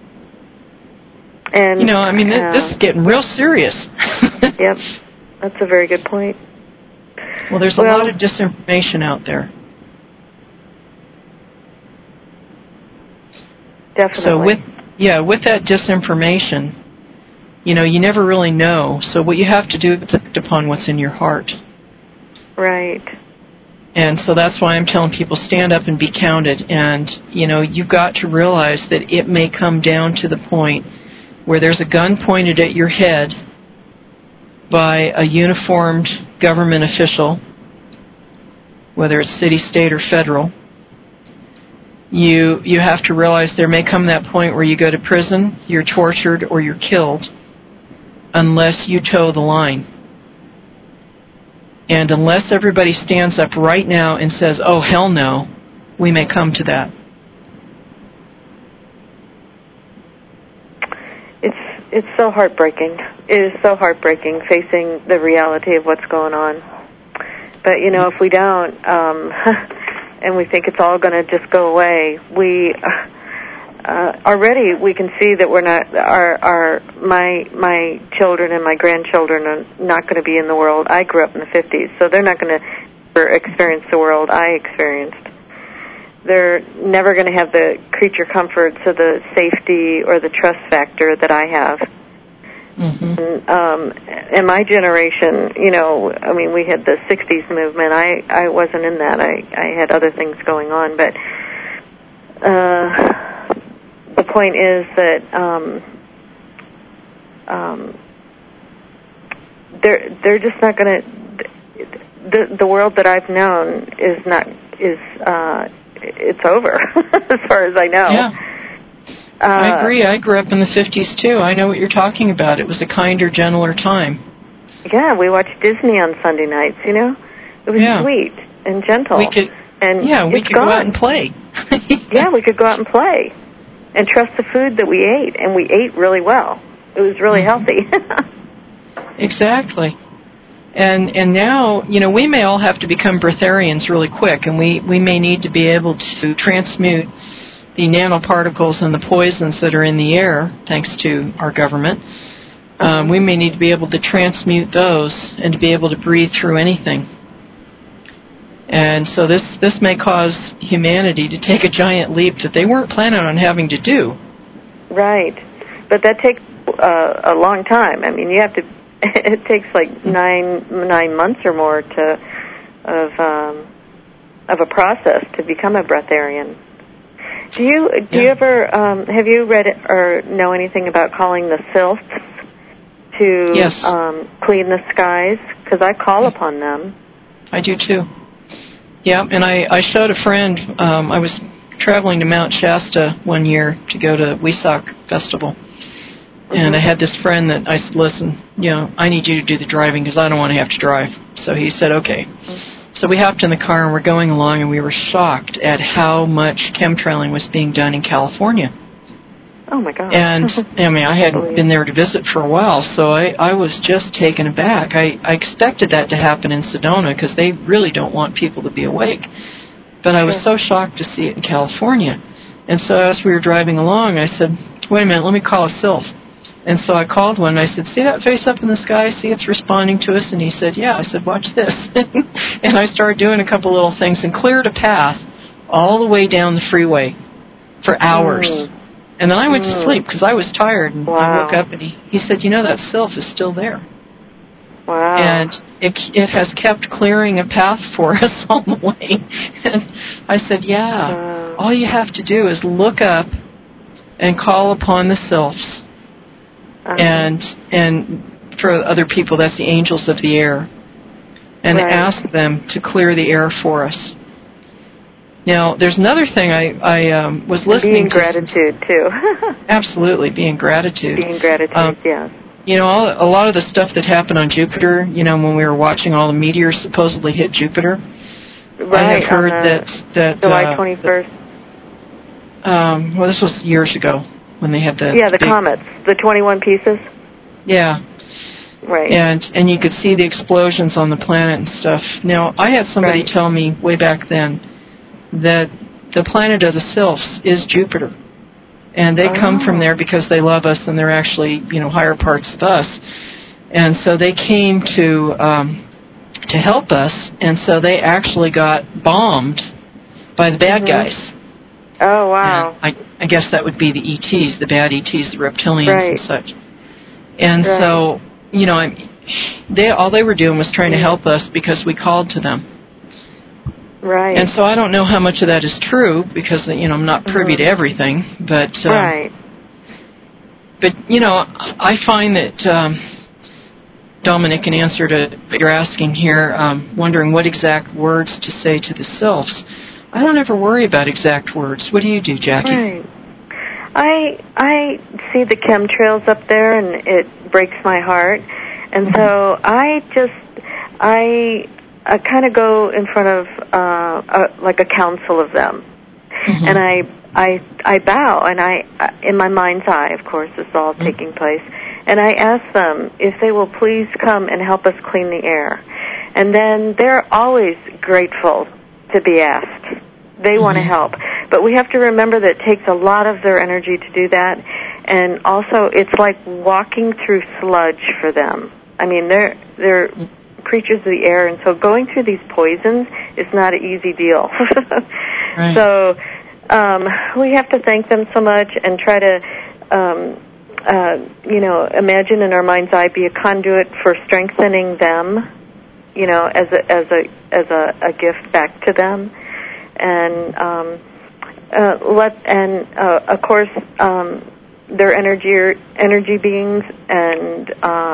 And, you know, I mean, this is getting real serious. Yep, that's a very good point. Well, there's a lot of disinformation out there. Definitely. So with that disinformation, you know, you never really know. So what you have to do is act upon what's in your heart. Right. And so that's why I'm telling people, stand up and be counted. And, you know, you've got to realize that it may come down to the point where there's a gun pointed at your head by a uniformed government official, whether it's city, state, or federal. You have to realize there may come that point where you go to prison, you're tortured, or you're killed, unless you toe the line. And unless everybody stands up right now and says, oh, hell no, we may come to that. It's so heartbreaking. It is so heartbreaking facing the reality of what's going on. But, you know, if we don't, and we think it's all going to just go away, we already we can see that we're not. My children and my grandchildren are not going to be in the world. I grew up in the 50s, so they're not going to experience the world I experienced. They're never going to have the creature comforts or the safety or the trust factor that I have. Mm-hmm. And my generation, you know, I mean, we had the 60s movement. I wasn't in that. I had other things going on. But the point is that they're just not going to. The world that I've known is it's over as far as I know. Yeah. I agree. I grew up in the 50s, too. I know what you're talking about. It was a kinder, gentler time. Yeah, we watched Disney on Sunday nights, you know? It was sweet and gentle. We could go out and play. Yeah, we could go out and play and trust the food that we ate, and we ate really well. It was really healthy. Exactly. And now, you know, we may all have to become breatharians really quick, and we may need to be able to transmute the nanoparticles and the poisons that are in the air, thanks to our government. We may need to be able to transmute those and to be able to breathe through anything. And so this may cause humanity to take a giant leap that they weren't planning on having to do. Right. But that takes a long time. I mean, you have to. It takes like 9 months or more of a process to become a breatharian. Do you ever have you read or know anything about calling the sylphs to clean the skies? Because I call upon them. I do too. Yeah, and I showed a friend. I was traveling to Mount Shasta one year to go to Wesak Festival. And I had this friend that I said, listen, you know, I need you to do the driving because I don't want to have to drive. So he said, okay. So we hopped in the car and we're going along, and we were shocked at how much chemtrailing was being done in California. Oh, my God. And, I mean, I hadn't been there to visit for a while, so I was just taken aback. I expected that to happen in Sedona because they really don't want people to be awake. But I was so shocked to see it in California. And so as we were driving along, I said, wait a minute, let me call a sylph. And so I called one, and I said, see that face up in the sky? See, it's responding to us? And he said, yeah. I said, watch this. And I started doing a couple little things and cleared a path all the way down the freeway for hours. And then I went to sleep because I was tired. And I woke up, and he said, you know, that sylph is still there. Wow. And it has kept clearing a path for us all the way. And I said, yeah, all you have to do is look up and call upon the sylphs. And for other people, that's the angels of the air, and ask them to clear the air for us. Now, there's another thing I was listening to. Being gratitude, too. Absolutely, being gratitude. Being gratitude, yes. You know, a lot of the stuff that happened on Jupiter, you know, when we were watching all the meteors supposedly hit Jupiter. Right, I have heard that July 21st. Well, this was years ago. When they had the comets, the 21 pieces. Yeah. Right. And you could see the explosions on the planet and stuff. Now, I had somebody tell me way back then that the planet of the sylphs is Jupiter. And they come from there because they love us, and they're actually, you know, higher parts of us. And so they came to help us, and so they actually got bombed by the bad guys. Oh, wow. I guess that would be the ETs, the bad ETs, the reptilians and such. And so, you know, all they were doing was trying to help us because we called to them. Right. And so I don't know how much of that is true because, you know, I'm not privy to everything. But, but you know, I find that, Dominic, in answer to what you're asking here, wondering what exact words to say to the sylphs, I don't ever worry about exact words. What do you do, Jackie? Right. I see the chemtrails up there, and it breaks my heart. And so I kind of go in front of like a council of them, and I bow, and I in my mind's eye, of course, this is all taking place, and I ask them if they will please come and help us clean the air, and then they're always grateful to be asked. They want to help, but we have to remember that it takes a lot of their energy to do that, and also it's like walking through sludge for them. I mean, they're creatures of the air, and so going through these poisons is not an easy deal. Right. So we have to thank them so much and try to, imagine in our mind's eye, be a conduit for strengthening them, as a gift back to them. And of course, they're energy beings, and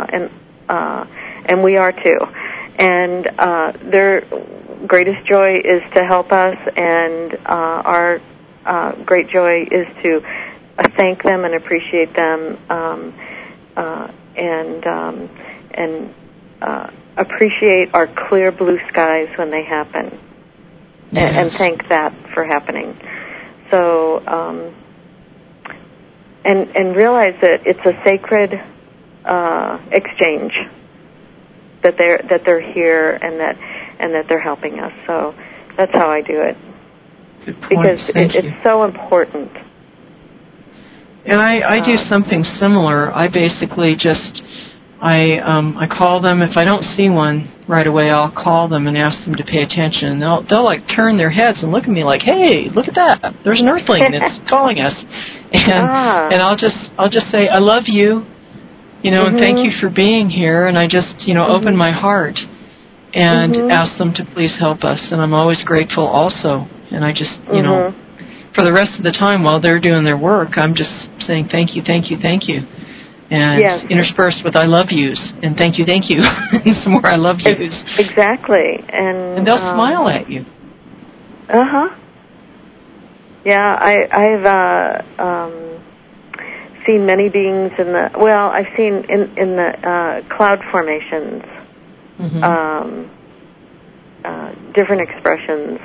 we are too. And their greatest joy is to help us, and our great joy is to thank them and appreciate them, and appreciate our clear blue skies when they happen. Yes. And thank that for happening. So, and realize that it's a sacred exchange, that they're here and that they're helping us. So that's how I do it. Good point. Because it's so important. And I do something similar. I basically I call them. If I don't see one right away, I'll call them and ask them to pay attention. They'll like turn their heads and look at me like, "Hey, look at that! There's an earthling that's calling us." And I'll just say, "I love you," and thank you for being here. And I just open my heart and ask them to please help us. And I'm always grateful also. And I just for the rest of the time while they're doing their work, I'm just saying thank you, thank you, thank you. And interspersed with I love yous and thank you, and some more I love yous. Exactly. And they'll smile at you. Yeah, I've seen many beings I've seen in the cloud formations, different expressions.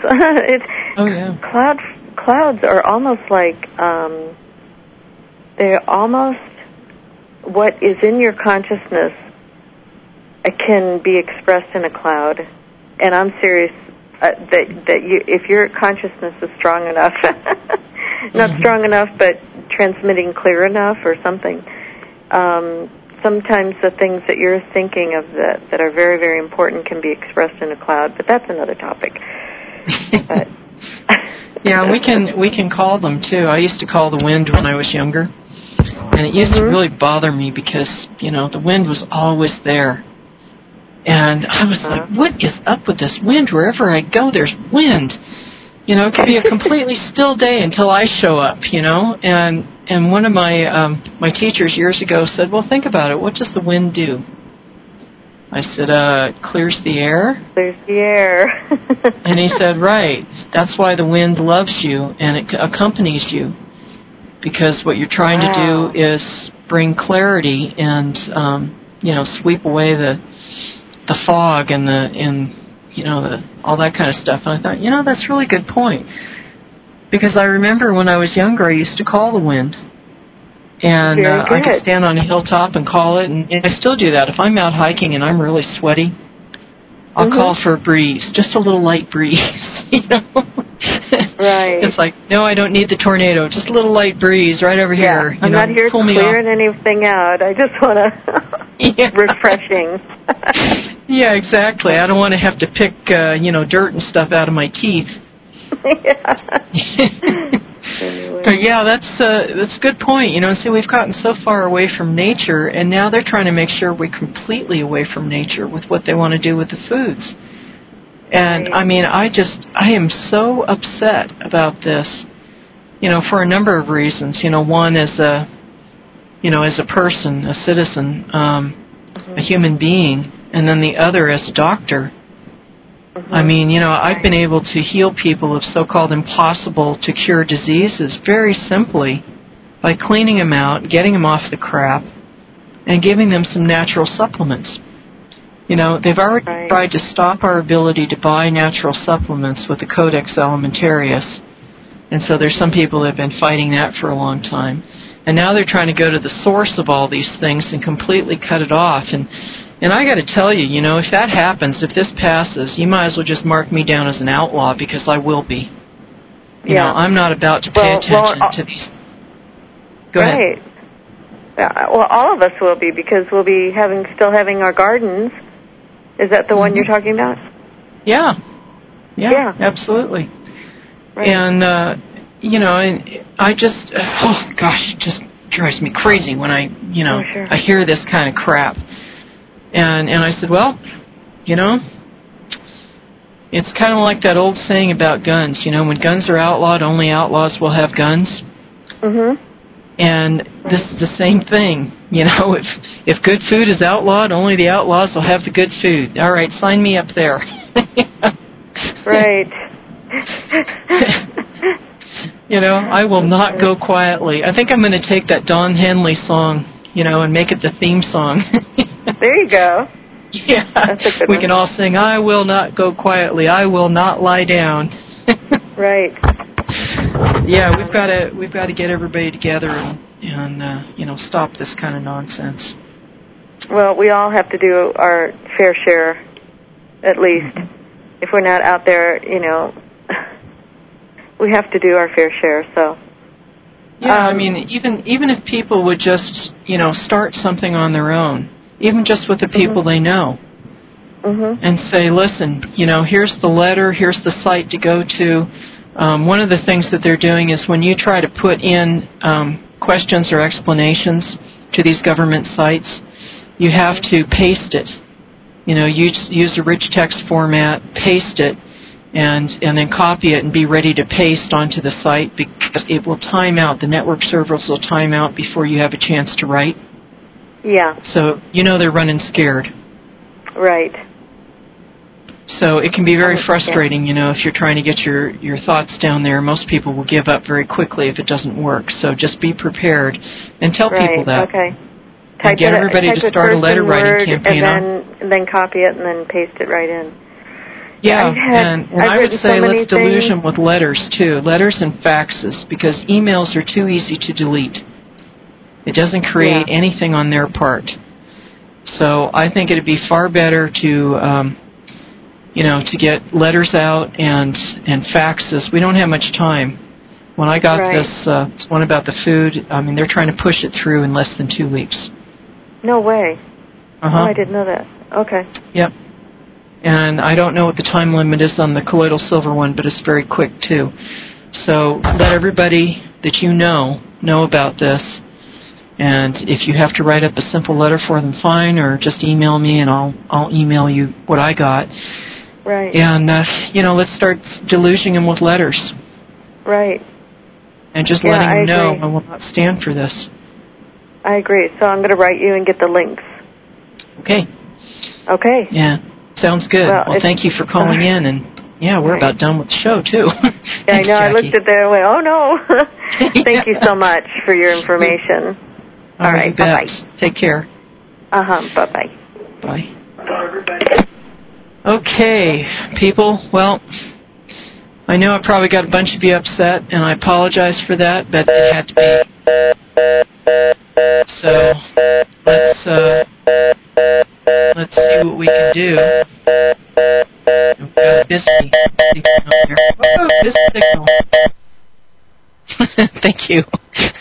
Clouds are almost like, they're almost what is in your consciousness can be expressed in a cloud, and I'm serious that you, if your consciousness is strong enough, not strong enough, but transmitting clear enough or something. Sometimes the things that you're thinking of that are very, very important can be expressed in a cloud, but that's another topic. But yeah, we can call them too. I used to call the wind when I was younger. And it used to really bother me because, the wind was always there. And I was like, what is up with this wind? Wherever I go, there's wind. It could be a completely still day until I show up, And one of my teachers years ago said, well, think about it. What does the wind do? I said, clears the air. Clears the air. And he said, right. That's why the wind loves you and it accompanies you. Because what you're trying to do is bring clarity and, sweep away the fog and all that kind of stuff. And I thought, that's a really good point. Because I remember when I was younger, I used to call the wind. And I could stand on a hilltop and call it. And I still do that. If I'm out hiking and I'm really sweaty, I'll call for a breeze, just a little light breeze, Right. It's like, no, I don't need the tornado, just a little light breeze right over here. I'm not here clearing anything out. I just want to refreshing. Yeah, exactly. I don't want to have to pick, dirt and stuff out of my teeth. Anyway. But yeah, that's a good point. See, we've gotten so far away from nature, and now they're trying to make sure we're completely away from nature with what they want to do with the foods. And I mean, I am so upset about this, for a number of reasons. One is as a person, a citizen, a human being, and then the other as a doctor. I mean, I've been able to heal people of so-called impossible to cure diseases very simply by cleaning them out, getting them off the crap, and giving them some natural supplements. You know, they've already tried to stop our ability to buy natural supplements with the Codex Alimentarius. And so there's some people that have been fighting that for a long time. And now they're trying to go to the source of all these things and completely cut it off. And I got to tell you, you know, if that happens, if this passes, you might as well just mark me down as an outlaw, because I will be. You know, I'm not about to pay attention to these. Go ahead. Well, all of us will be, because we'll be still having our gardens. Is that the one you're talking about? Yeah, absolutely. Right. And, you know, and I just, oh gosh, it just drives me crazy when I hear this kind of crap. And I said, well, you know, it's kind of like that old saying about guns. You know, when guns are outlawed, only outlaws will have guns. Mm-hmm. And this is the same thing. You know, if good food is outlawed, only the outlaws will have the good food. All right, sign me up there. Right. You know, I will not go quietly. I think I'm going to take that Don Henley song, you know, and make it the theme song. There you go. Yeah. That's a good one. We can all sing, I will not go quietly. I will not lie down. Right. Yeah, we've got to get everybody together and you know, stop this kind of nonsense. Well, we all have to do our fair share, at least. Mm-hmm. If we're not out there, you know, we have to do our fair share. So. Yeah, I mean, even if people would just, you know, start something on their own, even just with the people they know, and say, listen, you know, here's the letter, here's the site to go to. One of the things that they're doing is when you try to put in questions or explanations to these government sites, you have to paste it. You know, use a rich text format, paste it, and then copy it and be ready to paste onto the site, because it will time out. The network servers will time out before you have a chance to write. Yeah. So, you know, they're running scared. Right. So it can be very frustrating, you know, if you're trying to get your thoughts down there. Most people will give up very quickly if it doesn't work. So just be prepared and tell people that. Okay. And get everybody to start a letter writing campaign. And then copy it and then paste it right in. Yeah, and I would say let's deluge them with letters, too. Letters and faxes, because emails are too easy to delete. It doesn't create anything on their part. So I think it would be far better to... you know, to get letters out and faxes. We don't have much time. When I got this one about the food, I mean, they're trying to push it through in less than 2 weeks. No way. Oh, I didn't know that. Okay. Yep. And I don't know what the time limit is on the colloidal silver one, but it's very quick, too. So let everybody that you know about this. And if you have to write up a simple letter for them, fine, or just email me and I'll email you what I got. Right. And, you know, let's start deluging them with letters. Right. And just letting them know I will not stand for this. I agree. So I'm going to write you and get the links. Okay. Okay. Yeah. Sounds good. Well thank you for calling in. And, yeah, we're about done with the show, too. Thanks, I know. Jackie. I looked at that and went, oh, no. Thank you so much for your information. All right. Bye-bye. Take care. Bye-bye. Bye. Okay, people. Well, I know I probably got a bunch of you upset, and I apologize for that, but it had to be. So let's see what we can do. We've got a busy signal here. Oh, busy signal. Thank you.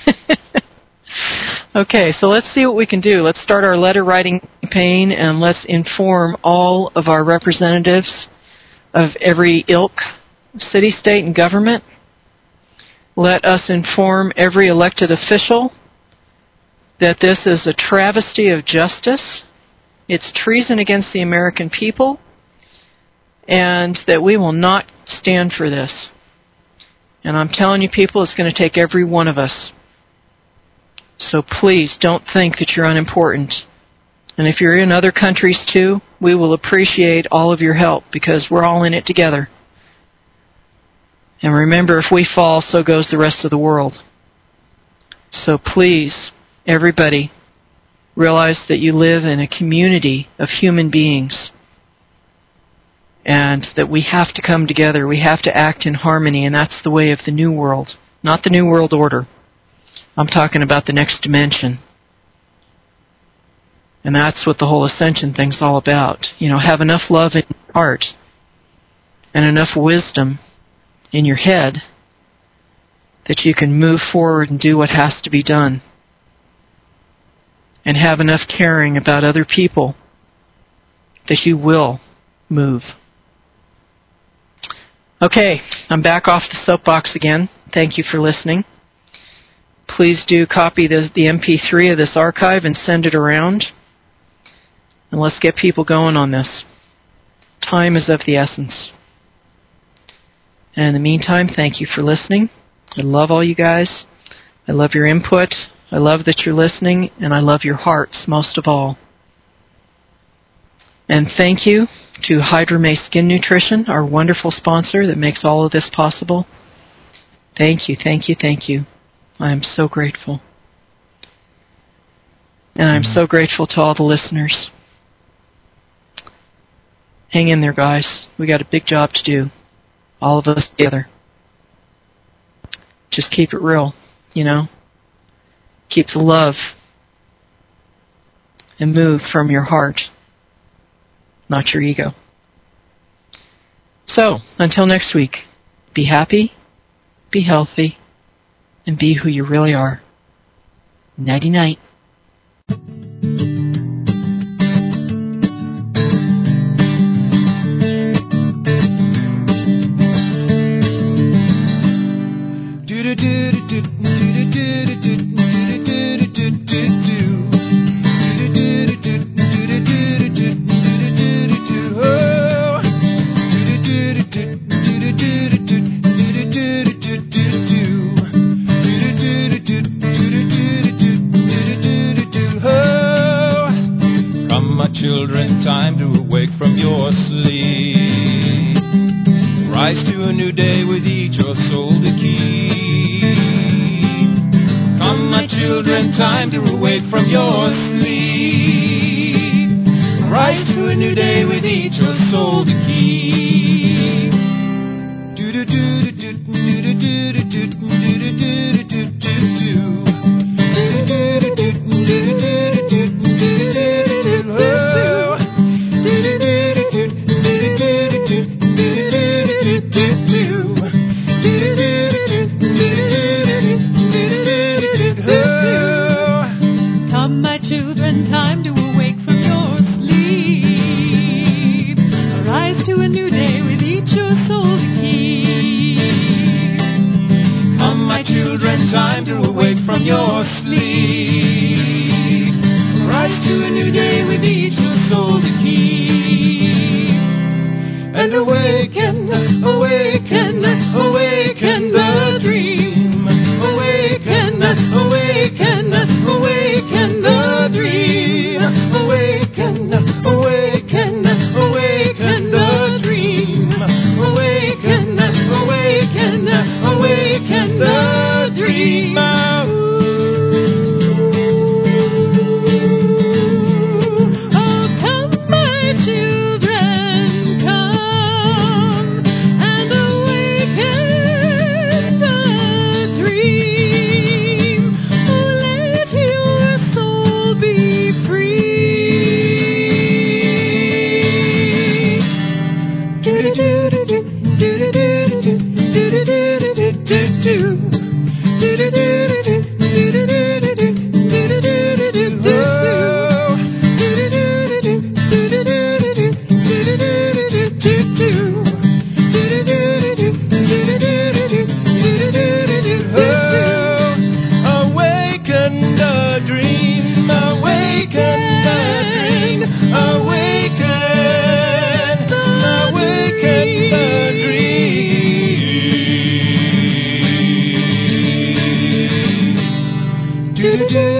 Okay, so let's see what we can do. Let's start our letter writing campaign, and let's inform all of our representatives of every ilk, city, state, and government. Let us inform every elected official that this is a travesty of justice, it's treason against the American people, and that we will not stand for this. And I'm telling you, people, it's going to take every one of us. So please don't think that you're unimportant. And if you're in other countries too, we will appreciate all of your help, because we're all in it together. And remember, if we fall, so goes the rest of the world. So please, everybody, Realize that you live in a community of human beings and that we have to come together. We have to act in harmony, and that's the way of the New World, not the New World Order. I'm talking about the next dimension. And that's what the whole ascension thing's all about. Have enough love in your heart and enough wisdom in your head that you can move forward and do what has to be done. And have enough caring about other people that you will move. Okay, I'm back off the soapbox again. Thank you for listening. Please do copy the MP3 of this archive and send it around. And let's get people going on this. Time is of the essence. And in the meantime, thank you for listening. I love all you guys. I love your input. I love that you're listening, and I love your hearts most of all. And thank you to Hydra-May Skin Nutrition, our wonderful sponsor that makes all of this possible. Thank you, thank you, thank you. I am so grateful. And I'm so grateful to all the listeners. Hang in there, guys. We got a big job to do. All of us together. Just keep it real, Keep the love. And move from your heart, not your ego. So, until next week, be happy, be healthy, and be who you really are. Nighty-night. Children, time to awake from your sleep. Rise to a new day with each your soul to keep. Come, my children, time to awake from your sleep. Rise to a new day with each your soul to keep. Come, my children, time to awake from your sleep. Arise to a new day with each your soul to keep. Come, my children, time to awake from your sleep. Rise to a new day with each your soul to keep. And awaken, awaken, awaken the dream. Awaken, awaken, awaken the dream. Awaken, awaken, awaken the dream. Awaken, awaken, awaken the dream. Oh, come, my children, come and awaken the dream. Oh, let your soul be free. Awaken the dream, awaken the dream, awaken, awaken the dream.